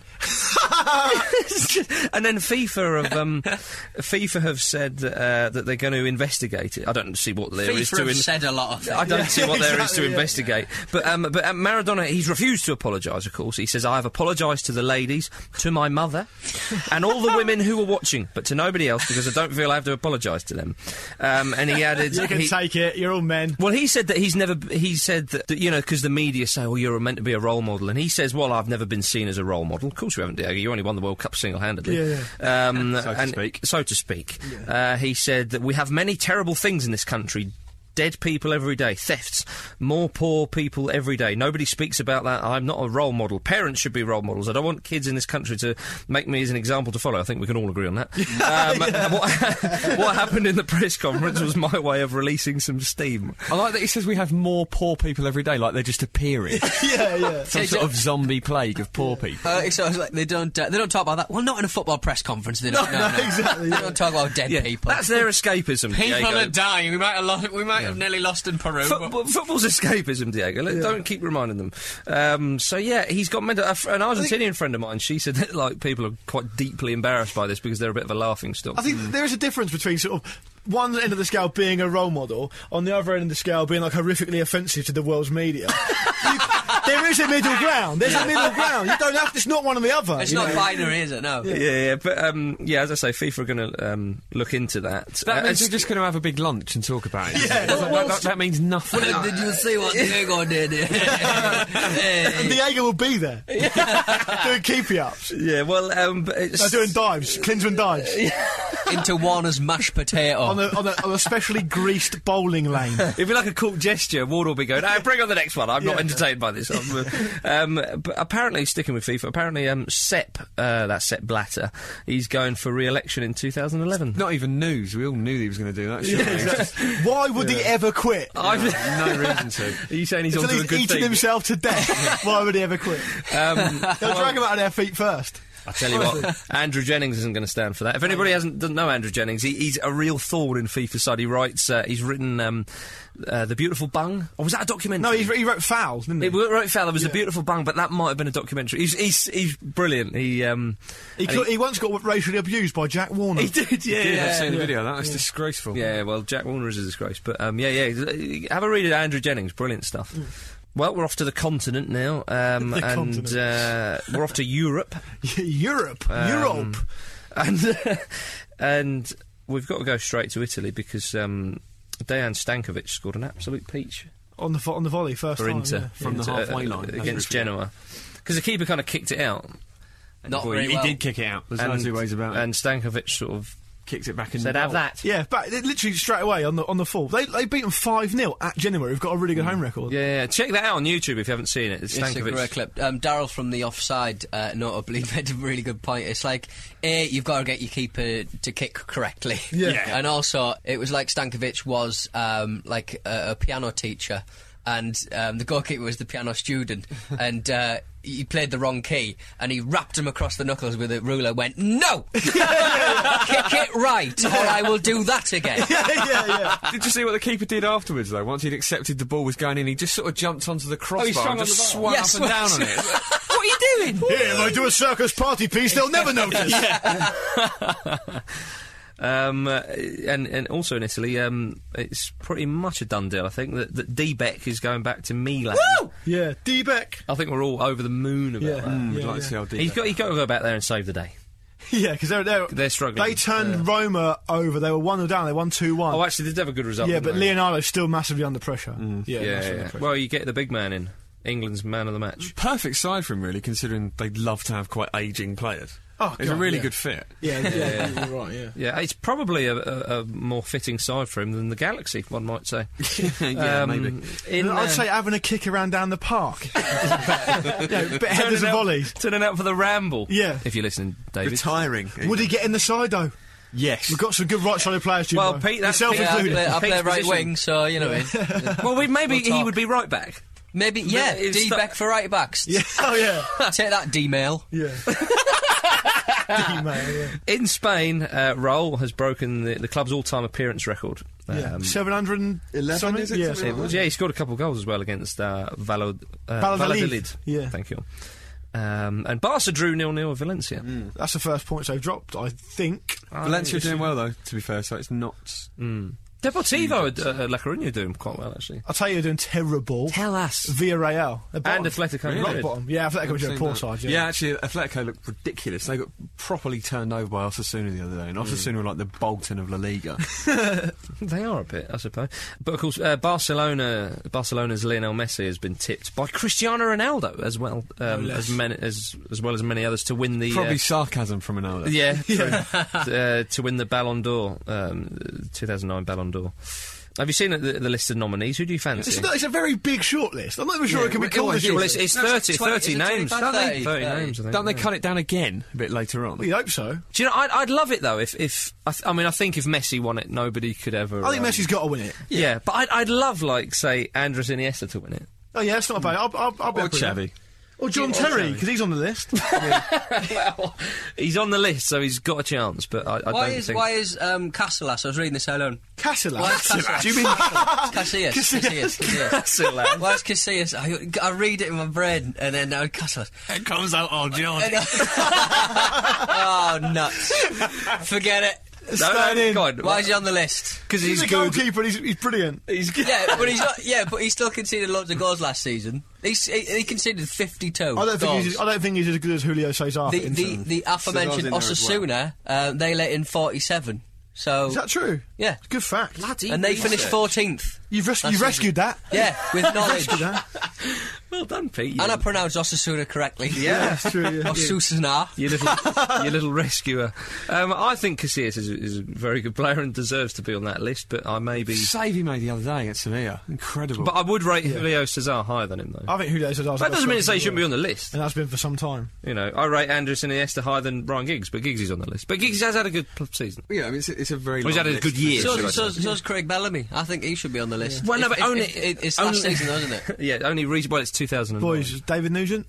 And then FIFA have said that they're going to investigate it. I don't see what there is to... FIFA have said a lot of things. I don't see what there is to investigate. But Maradona, he's refused to apologise, of course. He says, "I have apologised to the ladies, to my mother, and all the women who were watching, but to nobody else because I don't feel I have to apologise to them." And he added... You can take it, you're all men. Well, he said that he said that, because the media say, "Oh, you're meant to be a role model," and he says, "Well, I've never been seen as a role model." Of course you haven't, Diego. You only won the World Cup single-handedly. So to speak. Yeah. He said that we have many terrible things in this country. Dead people every day, thefts, more poor people every day. Nobody speaks about that. I'm not a role model. Parents should be role models. I don't want kids in this country to make me as an example to follow. I think we can all agree on that. What happened in the press conference was my way of releasing some steam. I like that he says we have more poor people every day, like they're just appearing. Yeah. Some sort of zombie plague of poor people. So it's like they don't talk about that. Well, not in a football press conference. They don't. No, exactly. They don't talk about dead people. That's their escapism. People Diego. are dying. We might have nearly lost in Peru. Football's escapism, Diego. Don't keep reminding them. So yeah, he's got an Argentinian friend of mine. She said that people are quite deeply embarrassed by this because they're a bit of a laughing stock. I think there is a difference between sort of one end of the scale being a role model, on the other end of the scale being like horrifically offensive to the world's media. There is a middle ground. There's a middle ground. You don't have to. It's not one or the other. It's not binary, is it? No. Yeah. But as I say, FIFA are going to look into that. That means we're just going to have a big lunch and talk about it. Yeah. That means nothing. Did you see what Diego did? And Diego will be there doing keepy-ups. Yeah. Well, doing dives, Klinsmann dives into Warner's mashed potato on a specially greased bowling lane. It'd be like a cool gesture. Ward will be going, bring on the next one. I'm not entertained by this. But apparently, sticking with FIFA, that's Sepp Blatter, he's going for re-election in 2011. Not even news. We all knew he was going to do that. Exactly. Why would he ever quit? No reason to. Are you saying he's onto a good eating thing? himself to death. Why would he ever quit? They'll drag him out of their feet first. I tell you what, Andrew Jennings isn't going to stand for that. If anybody doesn't know Andrew Jennings, he's a real thorn in FIFA's side. He writes, he's written The Beautiful Bung. Or was that a documentary? No, he wrote Foul, didn't he? He wrote Foul. There was A Beautiful Bung, but that might have been a documentary. He's brilliant. He once got racially abused by Jack Warner. He did, yeah. I've seen the video. That's disgraceful. Yeah, well, Jack Warner is a disgrace. But have a read of Andrew Jennings. Brilliant stuff. Well, we're off to the continent now, we're off to Europe. Europe, and we've got to go straight to Italy because Dejan Stankovic scored an absolute peach on the volley first for time Inter from the halfway line against Genoa, because the keeper kind of kicked it out. He did kick it out. There's no two ways about it. And Stankovic sort of kicked it back in. Said, the have that. Yeah, but literally straight away on the fall. They beat them 5-0 at Genoa, who've got a really good home record. Yeah, check that out on YouTube if you haven't seen it. It's a great clip. Daryl from the Offside notably made a really good point. It's like, you've got to get your keeper to kick correctly. Yeah. And also, it was like Stankovic was like a piano teacher. and the goalkeeper was the piano student, and he played the wrong key, and he rapped him across the knuckles with a ruler. Went, no, kick it right, or I will do that again. Did you see what the keeper did afterwards, though? Once he'd accepted the ball was going in, he just sort of jumped onto the crossbar and just swung up and down on it. What are you doing? Here, if I do a circus party piece, they'll never notice. And also in Italy, it's pretty much a done deal. I think that D-Beck is going back to Milan. Woo! Yeah, D-Beck. I think we're all over the moon about that. We'd like to see how He's got to go back there and save the day. Yeah, because They're struggling. They turned Roma over. They were 1-0 down. They won 2-1. Oh, actually, they did have a good result. Yeah, didn't but they? Leonardo's still massively under pressure. Yeah. Well, you get the big man in. England's man of the match. Perfect side for him, really, considering they'd love to have quite ageing players. Oh, it's a really good fit. Yeah, you're right, yeah. Yeah, it's probably a more fitting side for him than the Galaxy, one might say. Maybe. I'd say having a kick around down the park. Bit headers and volleys. Turning out for the Ramble. Yeah. If you're listening, David. Retiring. Would he get in the side, though? Yes. We've got some good right-sided players, Jimbo. Well, Pete, that's yourself Pete, included. I play Pete's right position. wing, so you know. Well, maybe he would be right back. Maybe, yeah. It's D-Beck for right backs. Yeah. Oh, yeah. Take that, D-mail. Yeah. In Spain, Raul has broken the club's all-time appearance record. 711, something? is it? Yeah, Something like Yeah, he scored a couple of goals as well against Valladolid. Valladolid. Yeah. Thank you. And Barca drew 0-0 with Valencia. That's the first points they've dropped, I think. Valencia are doing well, though, to be fair, so it's not... Deportivo at La Coruña are doing quite well, actually. I'll tell you, they're doing terrible. Tell us. Villarreal. And Atletico Rock Madrid. bottom. Yeah, Atletico Madrid are a poor side, yeah. Actually, Atletico looked ridiculous. They got properly turned over by Osasuna the other day, and Osasuna were like the Bolton of La Liga. They are a bit, I suppose. But of course, Barcelona's Lionel Messi has been tipped by Cristiano Ronaldo as well, as well as many others to win the Probably sarcasm from Ronaldo. to win the Ballon d'Or, 2009 Ballon d'Or. Have you seen the list of nominees? Who do you fancy? It's a very big shortlist. I'm not even sure it can be called a Well, shortlist. it's 30 names. 30 names, I think. Don't they cut it down again a bit later on? We hope so. Do you know, I'd love it, though, if I think if Messi won it, nobody could ever... I think Messi's got to win it. Yeah, but I'd love, say, Andres Iniesta to win it. Oh, yeah, it's not bad. I'll be Or happy with that. Xavi. Or John Terry, because he's on the list. Well, he's on the list, so he's got a chance, but I don't think... Why is Casillas? I was reading this earlier on. Casillas? Why is Casillas? Do you mean... Casillas. Casillas. Why is Casillas? I read it in my brain, and then now Casillas. It comes out all John. Oh, nuts. Forget it. Stand in. Why is he on the list? Because He's a good. goalkeeper and he's brilliant. He's good. Yeah, but he's not. Yeah, but he still conceded loads of goals last season. He conceded 52. I don't goals. think he's as good as Julio Cesar. The aforementioned Osasuna, they let in 47. So Is that true? Yeah. Good fact. And they finished 14th. You've rescued that. Yeah, with knowledge. Rescued that. Well done, Pete. And I pronounced Osasuna correctly. Yeah, That's true, yeah. Osasuna. you little rescuer. I think Casillas is a very good player and deserves to be on that list, but I may be... Save he made the other day against Sevilla. Incredible. But I would rate Julio Cesar higher than him, though. I think Julio Cesar. That doesn't mean to say he shouldn't be on the list. And that's been for some time. You know, I rate Andres Iniesta higher than Ryan Giggs, but Giggs is on the list. But Giggs has had a good season. yeah, I mean, it's a very Well, he's had a long good list. year. should I say. So's Craig Bellamy. I think he should be on the list. Well, no, but only... It's last season, though, isn't it? Yeah, only... it's 2009. Boys, David Nugent.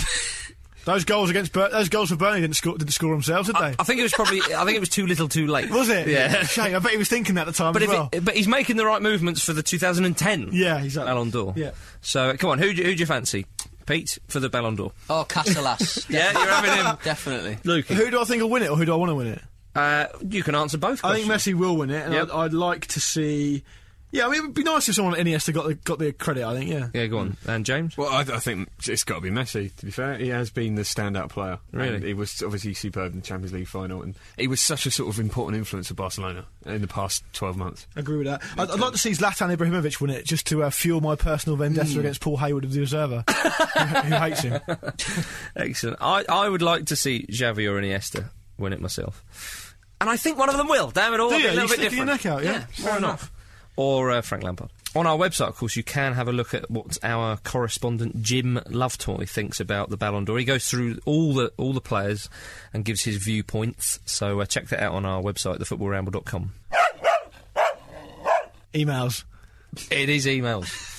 Those goals for Burnley didn't score themselves, did they? I think it was probably... I think it was too little too late. Was it? Yeah. Shame. I bet he was thinking that at the time But as well. but he's making the right movements for the 2010 Yeah, exactly. Ballon d'Or. Yeah. So, come on, who do you fancy? Pete, for the Ballon d'Or. Oh, Casillas. Yeah, you're having him. Definitely. Luke. Who do I think will win it, or who do I want to win it? You can answer both I think questions. Messi will win it, and Yep. I'd like to see... Yeah, I mean, it would be nice if someone at Iniesta got the credit, I think, yeah. Yeah, go on. And James? Well, I think it's got to be Messi, to be fair. He has been the standout player. Really? And he was obviously superb in the Champions League final, and he was such a sort of important influence for Barcelona in the past 12 months. I agree with that. I'd like to see Zlatan Ibrahimovic win it, just to fuel my personal vendetta against Paul Hayward of the Observer, who hates him. Excellent. I would like to see Xavi or Iniesta win it myself. And I think one of them will. Damn it all. Do I'll be you? a little You bit stick your different. neck out, yeah? Fair enough. Or Frank Lampard. On our website, of course, you can have a look at what our correspondent Jim Lovetoy thinks about the Ballon d'Or. He goes through all the players and gives his viewpoints. So check that out on our website, thefootballramble.com. Emails. It is emails.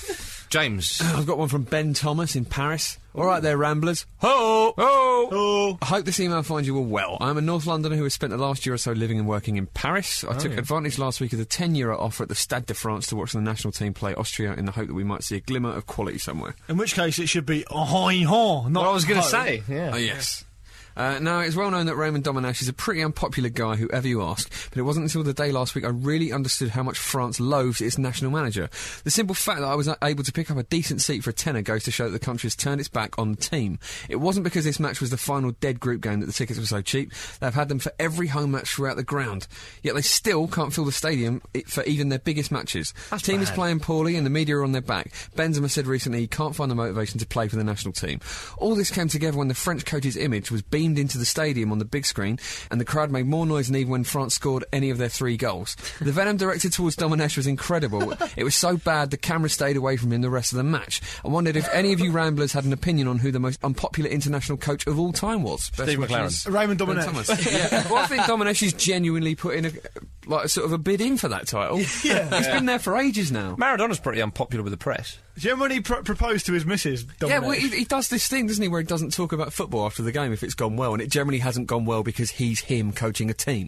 James. I've got one from Ben Thomas in Paris. All right there, Ramblers. Ho! Oh, I hope this email finds you all well. I'm a North Londoner who has spent the last year or so living and working in Paris. I took advantage last week of the 10-euro offer at the Stade de France to watch the national team play Austria in the hope that we might see a glimmer of quality somewhere. in which case it should be not What I was going to ho. say, yeah. Oh, yes. Now, it's well known that Raymond Domenech is a pretty unpopular guy, whoever you ask, but it wasn't until the day last week I really understood how much France loathes its national manager. The simple fact that I was able to pick up a decent seat for a tenner goes to show that the country has turned its back on the team. It wasn't because this match was the final dead group game that the tickets were so cheap. They've had them for every home match throughout the ground. Yet they still can't fill the stadium for even their biggest matches. The team is playing poorly and the media are on their back. Benzema said recently he can't find the motivation to play for the national team. All this came together when the French coach's image was beamed into the stadium on the big screen, and the crowd made more noise than even when France scored any of their 3 goals. The venom directed towards Domenech was incredible. It was so bad the camera stayed away from him the rest of the match. I wondered if any of you Ramblers had an opinion on who the most unpopular international coach of all time was. Steve McLaren. Raymond Ben Domenech. Thomas. Yeah. Well, I think Domenech is genuinely putting a sort of a bid in for that title. He's been there for ages now. Maradona's pretty unpopular with the press. Do you remember when he proposed to his missus, Domenech? Yeah, well, he does this thing, doesn't he, where he doesn't talk about football after the game if it's gone well, and it generally hasn't gone well because he's him coaching a team.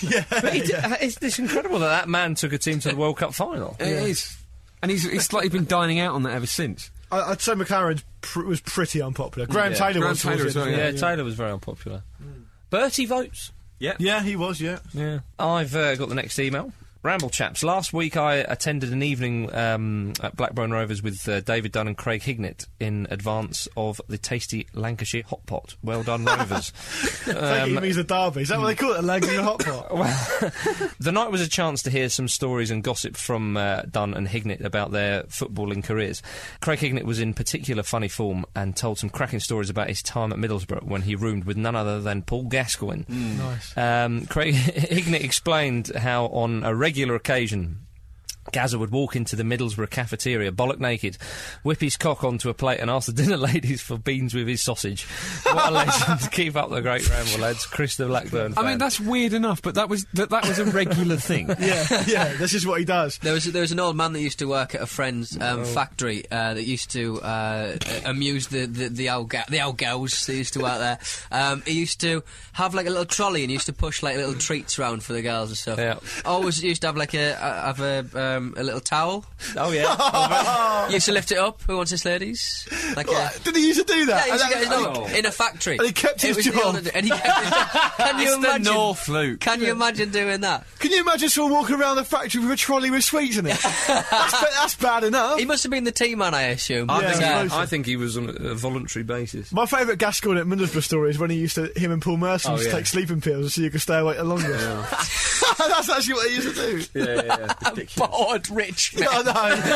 It's incredible that man took a team to the World Cup final. It is. And he's like been dining out on that ever since. I'd say McLaren was pretty unpopular. Graham Taylor Graham was Taylor towards as the well, end, Yeah, Taylor was very unpopular. Bertie votes. Yeah, he was, yeah. Yeah. I've got the next email. Ramble chaps. Last week I attended an evening at Blackburn Rovers with David Dunn and Craig Hignett in advance of the tasty Lancashire hot pot. Well done, Rovers. I think he means a derby. Is that what they call it, a Lancashire hot pot? The night was a chance to hear some stories and gossip from Dunn and Hignett about their footballing careers. Craig Hignett was in particular funny form and told some cracking stories about his time at Middlesbrough when he roomed with none other than Paul Gascoigne. Nice. Craig Hignett explained how on a regular occasion Gazza would walk into the Middlesbrough cafeteria, bollock naked, whip his cock onto a plate and ask the dinner ladies for beans with his sausage. What a legend. Keep up the great ramble, lads. Chris the Blackburn fan. I mean, that's weird enough, but that was a regular thing. yeah, this is what he does. There was an old man that used to work at a friend's factory that used to amuse the old girls that used to work there. He used to have like a little trolley and used to push like little treats around for the girls and stuff. Yeah. Always used to have like a little towel. Oh, yeah. Used to lift it up. Who wants this, ladies? Like Did he used to do that? Yeah, he used to get his And dog in a factory. And he kept his It was the job. old- and he kept his job. Can you It's the imagine? North, Luke. Can you imagine doing that? Can you imagine someone walking around the factory with a trolley with sweets in it? that's bad enough. He must have been the team man, I assume. I think he was on a voluntary basis. My favourite Gascoigne at Middlesbrough story is when he used to, him and Paul Merson used to yeah. take sleeping pills so you could stay awake the longest. That's actually what they used to do. Yeah. Ridiculous. Bored rich man. I know.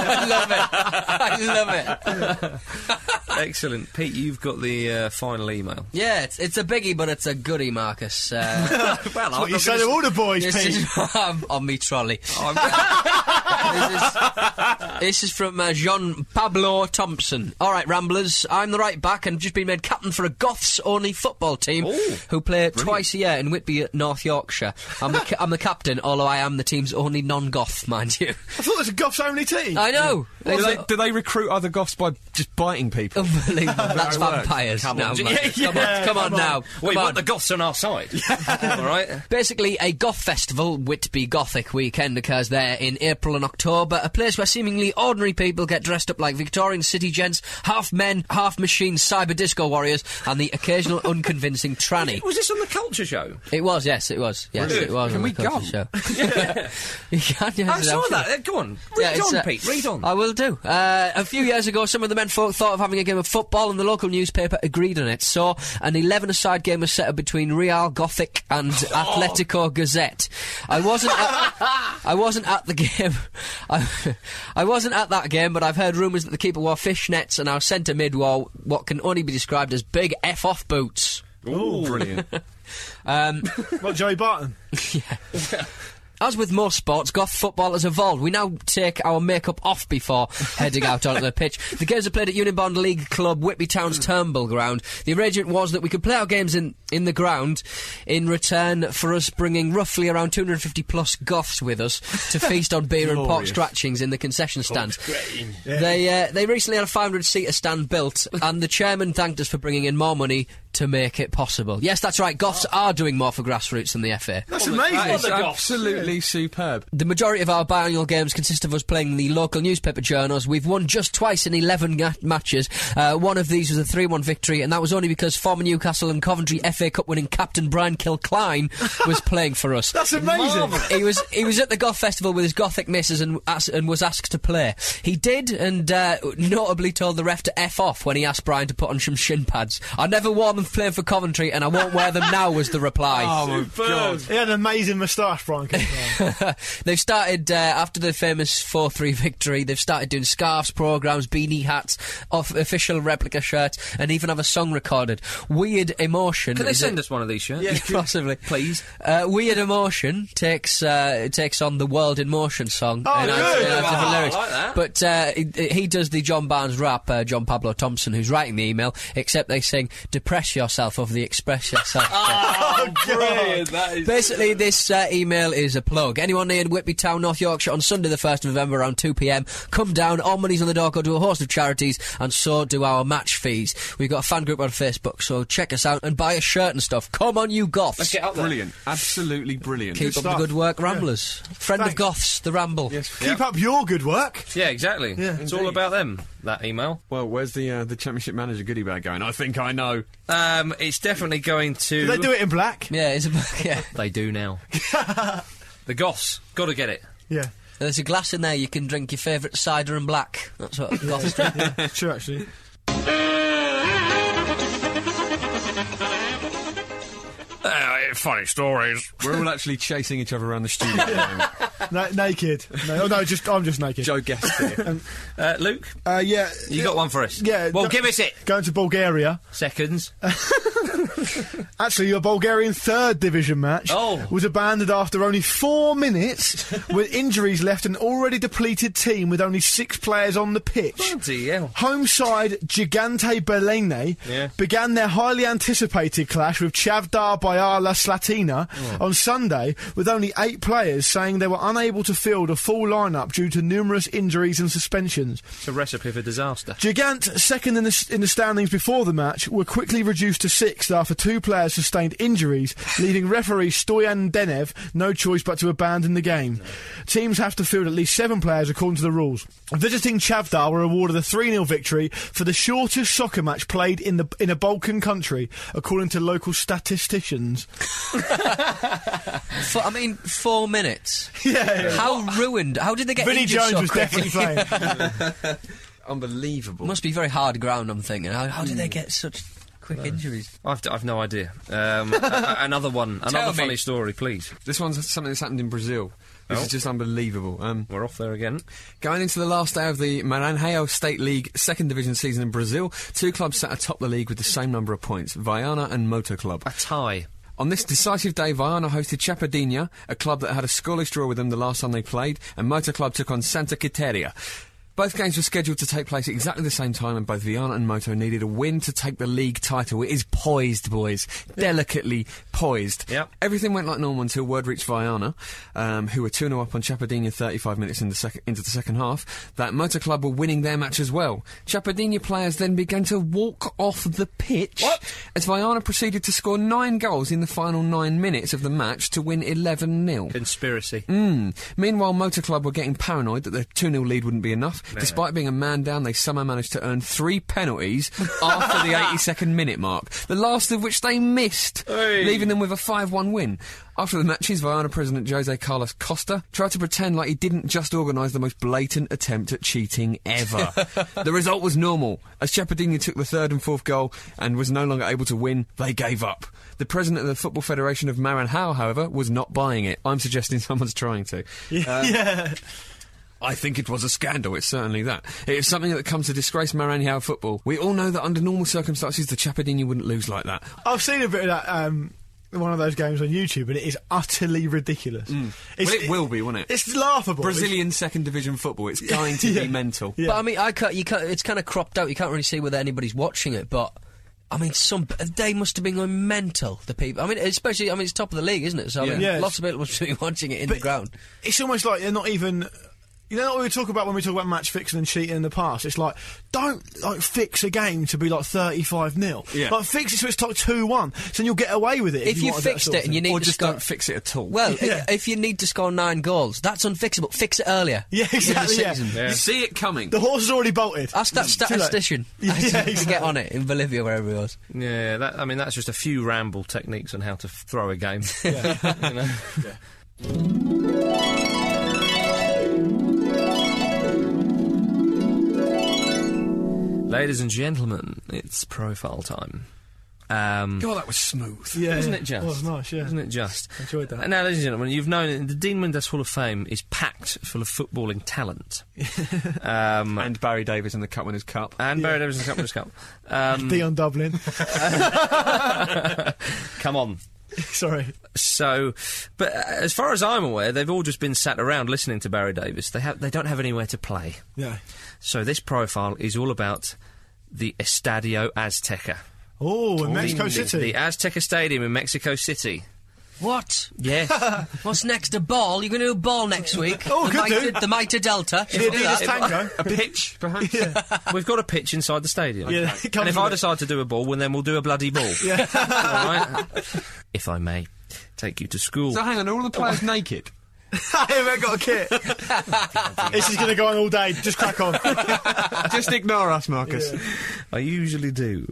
I love it. Excellent. Pete, you've got the final email. Yeah, it's a biggie, but it's a goodie, Marcus. That's what you say to all the boys, This Pete. is on me trolley. This is from Jean Pablo Thompson. All right, Ramblers, I'm the right back and just been made captain for a Goths-only football team who play twice a year in Whitby, North Yorkshire. I'm the captain, although I am the team's only non-Goth, mind you. I thought it was a Goths only team. I know. Do they recruit other Goths by just biting people? Unbelievable. That's vampires. Come now, on. Marcus. Yeah, Come on now. We Come on. want the Goths on our side. All right. Basically, a goth festival, Whitby Gothic Weekend, occurs there in April and October, a place where seemingly ordinary people get dressed up like Victorian city gents, half men, half machines, cyber disco warriors, and the occasional unconvincing tranny. Was this on the Culture Show? It was, yes, it was. Yes, Brilliant. it was. Can on we the Culture Show. You can, yes, I saw I'm sure. that. Go on. Read it's, on, Pete. Read on. I will do. A few years ago, some of the menfolk thought of having a game of football, and the local newspaper agreed on it. So, an 11-a-side game was set up between Real Gothic and Atletico Gazette. I wasn't at the game. I wasn't at that game, but I've heard rumours that the keeper wore fishnets and our centre mid wore what can only be described as big F-off boots. Ooh, brilliant. What, Joey Barton? As with most sports, Goth football has evolved. We now take our makeup off before heading out onto the pitch. The games are played at Union Bond League Club, Whitby Town's Turnbull ground. The arrangement was that we could play our games in the ground in return for us bringing roughly around 250 plus Goths with us to feast on beer and pork scratchings in the concession stand. They recently had a 500-seater stand built, and the chairman thanked us for bringing in more money to make it possible. Yes, that's right, Goths are doing more for grassroots than the FA. That's amazing. That is absolutely superb. The majority of our biannual games consist of us playing the local newspaper journals. We've won just twice in 11 matches. One of these was a 3-1 victory, and that was only because former Newcastle and Coventry FA Cup winning captain Brian Kilcline was playing for us. That's amazing. He was at the Goth Festival with his Gothic missus and was asked to play. He did, and notably told the ref to F off when he asked Brian to put on some shin pads. I never wore them playing for Coventry, and I won't wear them now, was the reply. Oh my God. He had an amazing moustache, Brian Kilcline. They've started, after the famous 4-3 victory, they've started doing scarves, programmes, beanie hats, official replica shirts, and even have a song recorded. Weird Emotion. Can they send us one of these shirts? Yeah, possibly. Please. Weird Emotion takes on the World in Motion song. Oh, and good. adds different lyrics. I like that. But he does the John Barnes rap, John Pablo Thompson, who's writing the email, except they sing Depress Yourself over the Express Yourself. Brilliant. That is Basically, this email is a plug. Anyone near Whitby Town, North Yorkshire, on Sunday the 1st of November around 2 p.m, come down, all money's on the door, go to a host of charities, and so do our match fees. We've got a fan group on Facebook, so check us out and buy a shirt and stuff. Come on, you Goths. Let's get out there. Brilliant. Absolutely brilliant. Keep up the good work, Ramblers. Friend of Thanks. Goths, the Ramble. Yes. Keep up your good work. Yeah, exactly. Yeah, it's all about them, that email. Well, where's the Championship Manager goodie bag going? I think I know. It's definitely going to... Do they do it in black? Yeah, it's yeah. They do now. The Goths. Got to get it. Yeah. There's a glass in there you can drink your favourite cider and black. That's what Goths drink. Yeah, true, actually. Funny stories. We're all actually chasing each other around the studio at the moment. Naked. No, I'm just naked. Joe Guest here. Luke, Yeah. you got one for us? Yeah. Well, give us it. Going to Bulgaria. Seconds. Actually, a Bulgarian third division match was abandoned after only 4 minutes, with injuries left an already depleted team with only 6 players on the pitch. Bloody hell. Home side Gigante Belene began their highly anticipated clash with Chavdar Bayala Slatina on Sunday, with only 8 players saying they were unable to field a full lineup due to numerous injuries and suspensions. It's a recipe for disaster. Gigant, second in the standings before the match, were quickly reduced to 6th after 2 players sustained injuries, leaving referee Stoyan Denev no choice but to abandon the game. Teams have to field at least 7 players according to the rules. Visiting Chavdar were awarded a 3-0 victory for the shortest soccer match played in a Balkan country, according to local statisticians. 4 minutes. Yeah. How ruined? How did they get Vinnie injured Jones so was quickly? definitely playing. Unbelievable. Must be very hard ground, I'm thinking. How did they get such quick injuries? I've no idea. Another one. Another funny story, please. This one's something that's happened in Brazil. This is just unbelievable. We're off there again. Going into the last day of the Maranhão State League second division season in Brazil, 2 clubs sat atop the league with the same number of points, Viana and Motor Club. A tie. On this decisive day, Viana hosted Chapadinha, a club that had a scoreless draw with them the last time they played, and Motor Club took on Santa Quitéria. Both games were scheduled to take place at exactly the same time, and both Viana and Moto needed a win to take the league title. It is poised, boys. Delicately poised. Yep. Everything went like normal until word reached Viana, who were 2-0 up on Chapadinha 35 minutes into the second half, that Motor Club were winning their match as well. Chapadinha players then began to walk off the pitch as Viana proceeded to score 9 goals in the final 9 minutes of the match to win 11-0. Conspiracy. Meanwhile, Motor Club were getting paranoid that their 2-0 lead wouldn't be enough. Despite being a man down, they somehow managed to earn 3 penalties after the 82nd minute mark, the last of which they missed, leaving them with a 5-1 win. After the matches, Viana president Jose Carlos Costa tried to pretend like he didn't just organise the most blatant attempt at cheating ever. The result was normal. As Chapadinha took the 3rd and 4th goal and was no longer able to win, they gave up. The president of the Football Federation of Maranhão, however, was not buying it. I'm suggesting someone's trying to. Yeah. I think it was a scandal, it's certainly that. It is something that comes to disgrace Maranhão football. We all know that under normal circumstances the Chapadinha wouldn't lose like that. I've seen a bit of that one of those games on YouTube, and it is utterly ridiculous. It will be, won't it? It's laughable. Brazilian second division football. It's going to be mental. Yeah. But I mean, it's kind of cropped out. You can't really see whether anybody's watching it, but. I mean, they must have been going mental, the people. I mean, especially, it's top of the league, isn't it? So, I mean, lots of people must be watching it in the ground. It's almost like they're not even... You know what we talk about when we talk about match fixing and cheating in the past? It's like, don't fix a game to be 35-0. Yeah. Fix it so it's 2-1, so then you'll get away with it. If you fixed it and you need or to just score... don't fix it at all. Well, if you need to score 9 goals, that's unfixable. Fix it earlier. Yeah, exactly, In the season. You see it coming. The horse has already bolted. Ask that statistician to get on it in Bolivia, wherever he was. Yeah, that's just a few ramble techniques on how to throw a game. Ladies and gentlemen, it's profile time. God, that was smooth. Yeah, Wasn't it just? It was nice, yeah. Wasn't it just? Enjoyed that. Now, ladies and gentlemen, you've known the Dean Windass Hall of Fame is packed full of footballing talent. And Barry Davies in the Cup Winners' Cup. Barry Davies in the Cup Winners' Cup. Dion Dublin. Come on. Sorry. So, but as far as I'm aware, they've all just been sat around listening to Barry Davies. They don't have anywhere to play. Yeah. So this profile is all about the Estadio Azteca. Oh, in Mexico City. The Azteca Stadium in Mexico City. What? Yes. What's next? A ball? You're going to do a ball next week? Oh, good do. The Mitre Delta. The Adidas Tango. A pitch, perhaps? We've got a pitch inside the stadium. Yeah, it comes and if with I it. decide to do a ball, well, then we'll do a bloody ball. Yeah. All right? If I may take you to school. So hang on, are all the players naked? I haven't got a kit. This is going to go on all day. Just crack on. Just ignore us, Marcus. Yeah. I usually do.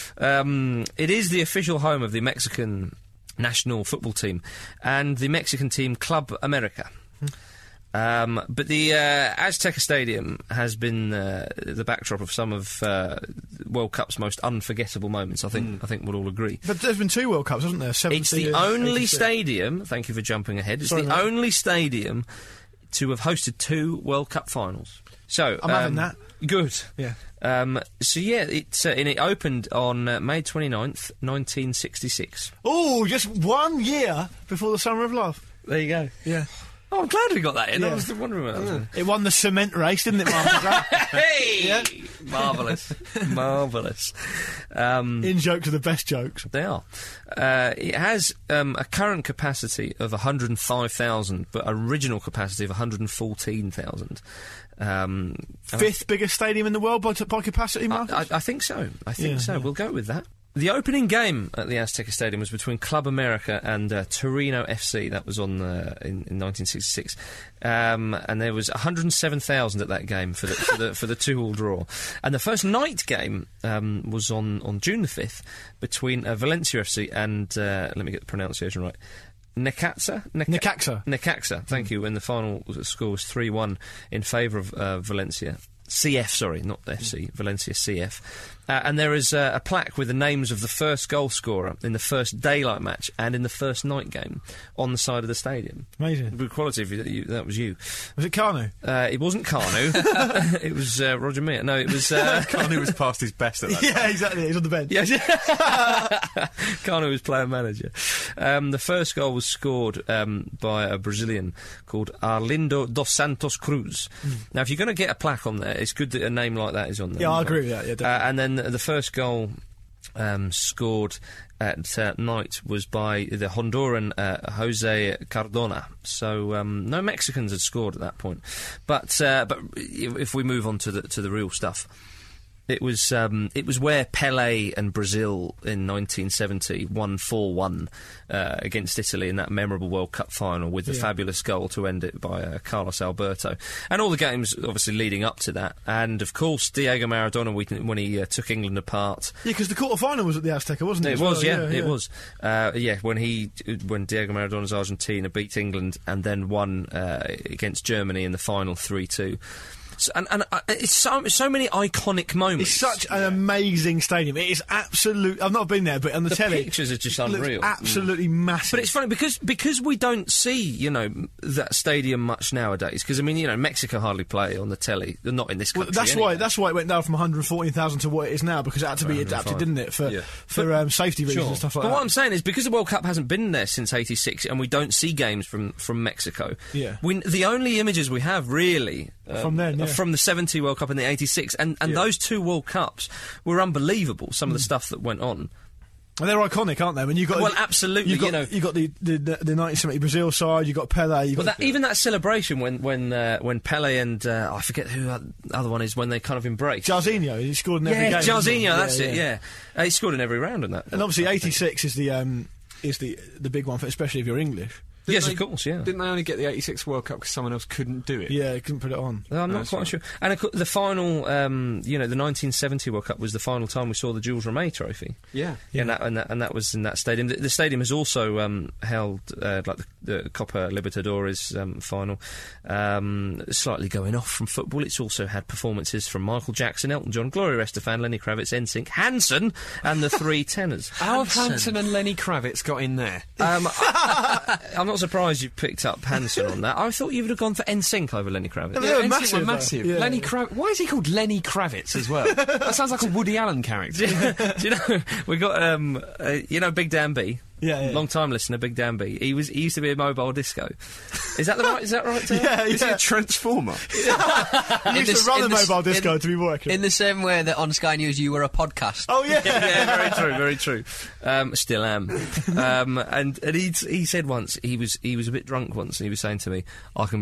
It is the official home of the Mexican national football team and the Mexican team Club America. But the Azteca Stadium has been the backdrop of some of World Cup's most unforgettable moments. I think we'll all agree. But there's been 2 World Cups, hasn't there? 70, It's the only 86. stadium. Thank you for jumping ahead. It's Sorry, the mate. only stadium to have hosted 2 World Cup finals. So I'm having that. Good. Yeah. So yeah, it opened on May 29th, 1966. Oh, just 1 year before the Summer of Love. There you go. Yeah. Oh, I'm glad we got that in. Yeah. I was wondering what that was. It won the cement race, didn't it, Mark? Hey! Yeah. Marvellous. Marvellous. In jokes are the best jokes. They are. It has a current capacity of 105,000, but original capacity of 114,000. 5th biggest stadium in the world by capacity, Marcus? I think so. I think Yeah, so. yeah. We'll go with that. The opening game at the Azteca Stadium was between Club America and Torino FC. That was on in 1966, and there was 107,000 at that game for the for the 2-2 draw. And the first night game was on June the 5th between Valencia FC and let me get the pronunciation right. Necaxa. Thank you. And the final score was 3-1 in favour of Valencia. CF, sorry, not FC, Valencia CF. And there is a plaque with the names of the first goal scorer in the first daylight match and in the first night game on the side of the stadium. Amazing. Good quality if that was you. Was it Kanu? It wasn't Kanu. It was Roger Meir. No, it was... Kanu was past his best at that time. Yeah, exactly. He's on the bench. Yes. Kanu was player manager. The first goal was scored by a Brazilian called Arlindo dos Santos Cruz. Now, if you're going to get a plaque on there, it's good that a name like that is on there. Yeah, I agree with that. Yeah, definitely. And then the first goal scored at night was by the Honduran Jose Cardona. So no Mexicans had scored at that point. But if we move on to the real stuff. It was where Pelé and Brazil in 1970 won 4-1 against Italy in that memorable World Cup final with the fabulous goal to end it by Carlos Alberto. And all the games obviously leading up to that. And of course Diego Maradona when he took England apart. Yeah, because the quarter-final was at the Azteca, wasn't it? It was, it was. When Diego Maradona's Argentina beat England and then won against Germany in the final 3-2. It's so many iconic moments. It's such an amazing stadium. It is absolute. I've not been there, but on the telly, pictures are just it looks unreal. absolutely massive. But it's funny because we don't see that stadium much nowadays. Because Mexico hardly play on the telly. They're not in this country. That's why it went down from 114,000 to what it is now, because it had to be adapted, didn't it, for safety reasons and stuff like that. But what I'm saying is, because the World Cup hasn't been there since '86, and we don't see games from Mexico. Yeah. The only images we have really from then, are from the '70 World Cup and the '86, and those two World Cups were unbelievable. Some of the stuff that went on. And they're iconic, aren't they? When you got absolutely. You got the 1970 Brazil side. You got Pele. Even that celebration when Pele and I forget who the other one is, when they kind of embrace Jarzinho. He scored in every game. Jarzinho, that's it. Yeah, he scored in every round in that. And obviously '86 is the big one, especially if you're English. Of course, yeah. Didn't they only get the '86 World Cup because someone else couldn't do it? Yeah, couldn't put it on. I'm not quite sure. And the final, the 1970 World Cup was the final time we saw the Jules Rimet Trophy. Yeah. And that was in that stadium. The stadium has also held the Copa Libertadores final. Slightly going off from football, it's also had performances from Michael Jackson, Elton John, Gloria Estefan, Lenny Kravitz, NSYNC, Hanson, and the Three Tenors. How have Hanson and Lenny Kravitz got in there? I'm not surprised you picked up Hanson on that. I thought you would have gone for NSYNC over Lenny Kravitz. They were massive. Yeah. Lenny Kravitz. Why is he called Lenny Kravitz as well? That sounds like a Woody Allen character. Do you know we got Big Dan B? Yeah. Long time listener, Big Dan B. He used to be a mobile disco. Is that right? Tom? Yeah. Is he a transformer? He used to run a mobile disco to be working. In the same way that on Sky News you were a podcast. Oh yeah. Yeah, very true. Still am. And he said once he was a bit drunk once, and he was saying to me,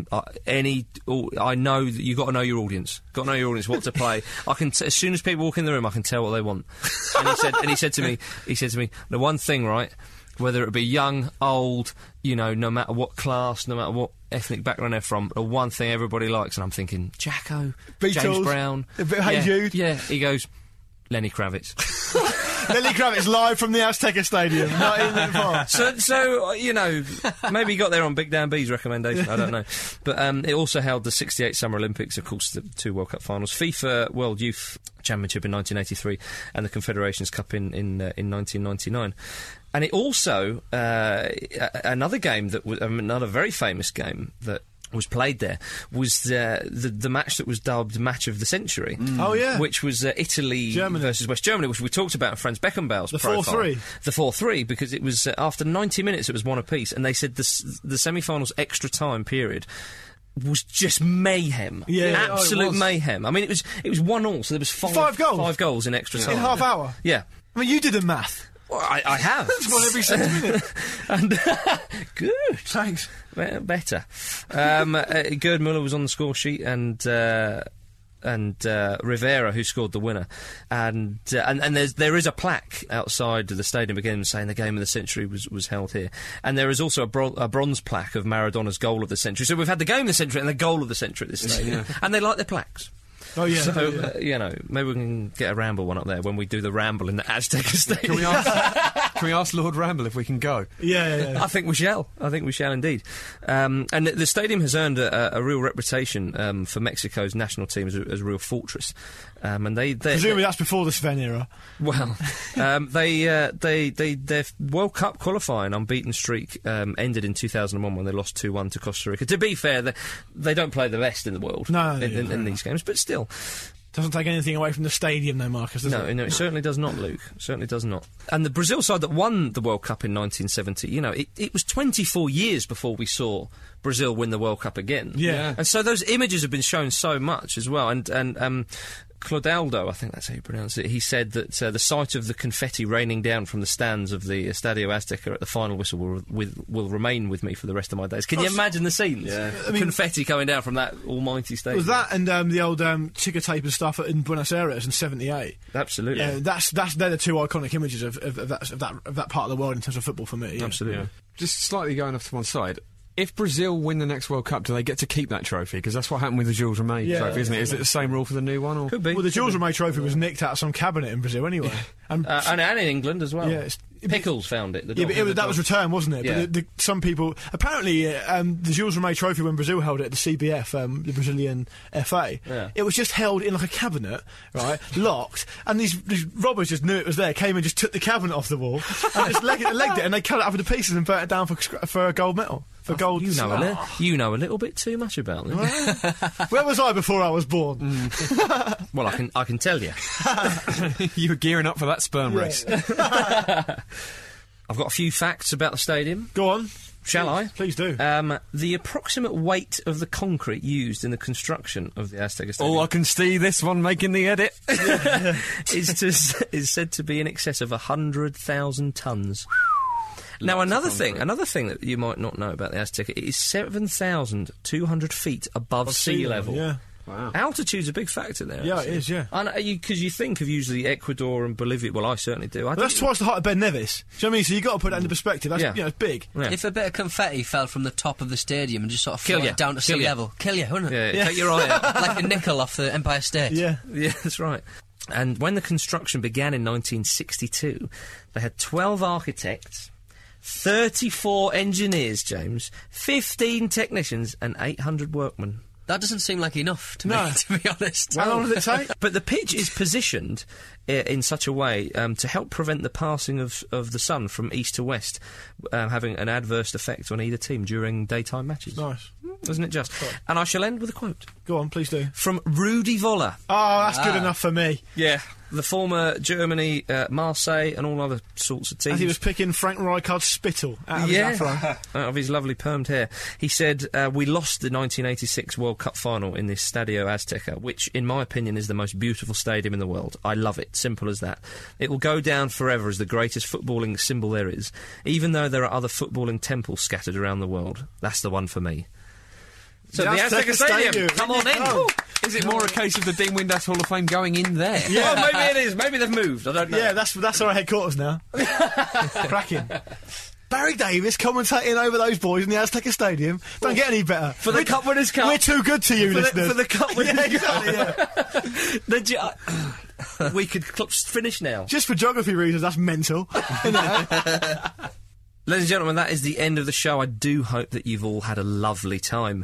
I know that you got to know your audience. Got to know your audience. What to play. As soon as people walk in the room, I can tell what they want. And he said to me, the one thing, right? Whether it be young, old, no matter what class, no matter what ethnic background they're from, the one thing everybody likes, and I'm thinking, Jacko, Beatles, James Brown, a bit of Hey Jude. Yeah, he goes, Lenny Kravitz. Lenny Kravitz live from the Azteca Stadium, not even that far. So maybe he got there on Big Dan B's recommendation, I don't know. But it also held the '68 Summer Olympics, of course, the two World Cup finals, FIFA World Youth Championship in 1983, and the Confederations Cup in 1999. And it also, another game that was, another very famous game that was played there was the match that was dubbed Match of the Century. Oh, yeah. Which was Italy versus West Germany, which we talked about in Franz Beckenbauer's profile. 4-3. The 4-3, because it was, after 90 minutes, it was one apiece, and they said the semi-finals extra time period was just mayhem. Yeah. Absolute mayhem. I mean, it was 1-1, so there was five goals. 5 goals in extra time. In half hour? Yeah. I mean, you did the math. Well, I have. That's one every 6 minutes. And, good. Thanks. Better. Gerd Müller was on the score sheet, and Rivera, who scored the winner, and there is a plaque outside of the stadium again saying the game of the century was held here, and there is also a bronze plaque of Maradona's goal of the century. So we've had the game of the century and the goal of the century at this stadium, and they like their plaques. Oh yeah. So maybe we can get a Ramble one up there when we do the Ramble in the Azteca Stadium. Can we ask Lord Ramble if we can go? Yeah. I think we shall indeed. And the stadium has earned a real reputation for Mexico's national team as a real fortress. And presumably that's before the Sven era. Well, their World Cup qualifying unbeaten streak ended in 2001 when they lost 2-1 to Costa Rica. To be fair, they don't play the best in the world in these games, but still. Doesn't take anything away from the stadium, though, Marcus, does it? No, it certainly does not, Luke. Certainly does not. And the Brazil side that won the World Cup in 1970, it was 24 years before we saw Brazil win the World Cup again. Yeah. And so those images have been shown so much as well. And Clodoaldo, I think that's how you pronounce it, he said that the sight of the confetti raining down from the stands of the Estadio Azteca at the final whistle will remain with me for the rest of my days. Can you imagine the scenes? Yeah. Confetti coming down from that almighty stadium. Was that and the old ticker tape and stuff in Buenos Aires in '78? Absolutely. Yeah, they're the two iconic images of that part of the world in terms of football for me. Yeah. Absolutely. Yeah. Just slightly going off to one side. If Brazil win the next World Cup, do they get to keep that trophy? Because that's what happened with the Jules Rimet trophy, isn't it? Is it the same rule for the new one? Or? Could be. Well, the Jules Rimet trophy was nicked out of some cabinet in Brazil anyway. And in England as well. Yeah, Pickles found it. That was returned, wasn't it? Yeah. But some people apparently the Jules Rimet Trophy when Brazil held it at the CBF, the Brazilian FA. Yeah. It was just held in like a cabinet, right, locked, and these robbers just knew it was there, came and just took the cabinet off the wall and just legged it, and they cut it up into pieces and burnt it down for a gold medal. For gold, you know a little bit too much about them. Where was I before I was born? Well, I can tell you. You were gearing up for that sperm race. I've got a few facts about the stadium. Go on. Shall I? Please do. The approximate weight of the concrete used in the construction of the Azteca Stadium I can see this one making the edit. is said to be in excess of 100,000 tonnes. Now, another thing that you might not know about the Azteca, it is 7,200 feet above sea level. Yeah. Wow. Altitude's a big factor there. Yeah, actually. it is, yeah. Because you think of usually Ecuador and Bolivia. Well, I certainly do. That's twice the height of Ben Nevis. Do you know what I mean? So you've got to put that into perspective. That's, it's big. Yeah. If a bit of confetti fell from the top of the stadium and just sort of Kill floated you. down to sea level, kill you, wouldn't it? Yeah. Take your eye out. Like a nickel off the Empire State. Yeah. Yeah, that's right. And when the construction began in 1962, they had 12 architects, 34 engineers, James, 15 technicians, and 800 workmen. That doesn't seem like enough to me, to be honest. How long did it take? But the pitch is positioned in such a way to help prevent the passing of the sun from east to west, having an adverse effect on either team during daytime matches. Nice. Isn't it just? And I shall end with a quote. Go on, please do. From Rudi Völler. Oh, that's good enough for me. Yeah. The former Germany, Marseille and all other sorts of teams. As he was picking Frank Rijkaard's spittle out of his afro. Out of his lovely permed hair. He said, we lost the 1986 World Cup final in this Stadio Azteca, which, in my opinion, is the most beautiful stadium in the world. I love it. Simple as that. It will go down forever as the greatest footballing symbol there is, even though there are other footballing temples scattered around the world. That's the one for me. So the Azteca Stadium, come on in. Oh. Is it more a case of the Dean Windass Hall of Fame going in there? Yeah, well, maybe it is. Maybe they've moved. I don't know. Yeah, that's our headquarters now. Cracking. Barry Davis commentating over those boys in the Azteca Stadium. Don't get any better. For the Cup Winners' Cup. We're too good to you, listeners. For the Cup Winners' Cup. Exactly, we could finish now. Just for geography reasons, that's mental. Ladies and gentlemen, that is the end of the show. I do hope that you've all had a lovely time.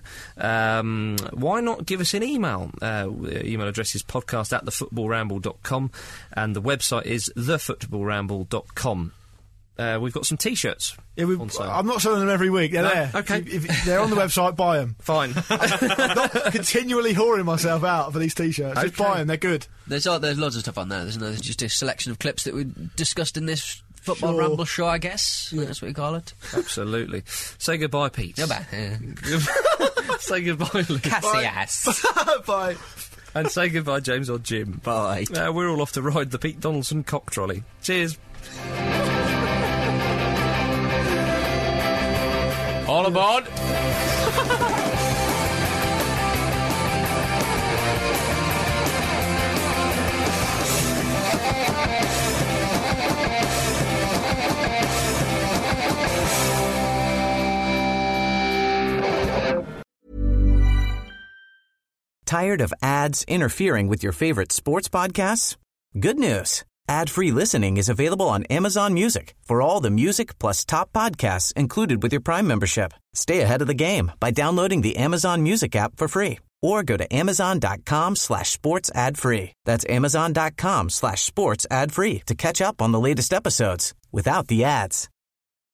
Why not give us an email? Email address is podcast@thefootballramble.com and the website is thefootballramble.com. We've got some T-shirts on sale. I'm not selling them every week. They're there. Okay. If they're on the website, buy them. Fine. I'm not continually whoring myself out for these T-shirts. Just buy them. They're good. There's loads of stuff on there, isn't there? There's just a selection of clips that we discussed in this Football Ramble show, I guess. Yeah. That's what you call it. Absolutely. Say goodbye, Pete. Goodbye. Say goodbye, Luke. Cassius. Bye. And say goodbye, James or Jim. Bye. We're all off to ride the Pete Donaldson cock trolley. Cheers. All aboard! Tired of ads interfering with your favorite sports podcasts? Good news. Ad-free listening is available on Amazon Music for all the music plus top podcasts included with your Prime membership. Stay ahead of the game by downloading the Amazon Music app for free or go to amazon.com/sports ad free. That's amazon.com/sports ad free to catch up on the latest episodes without the ads.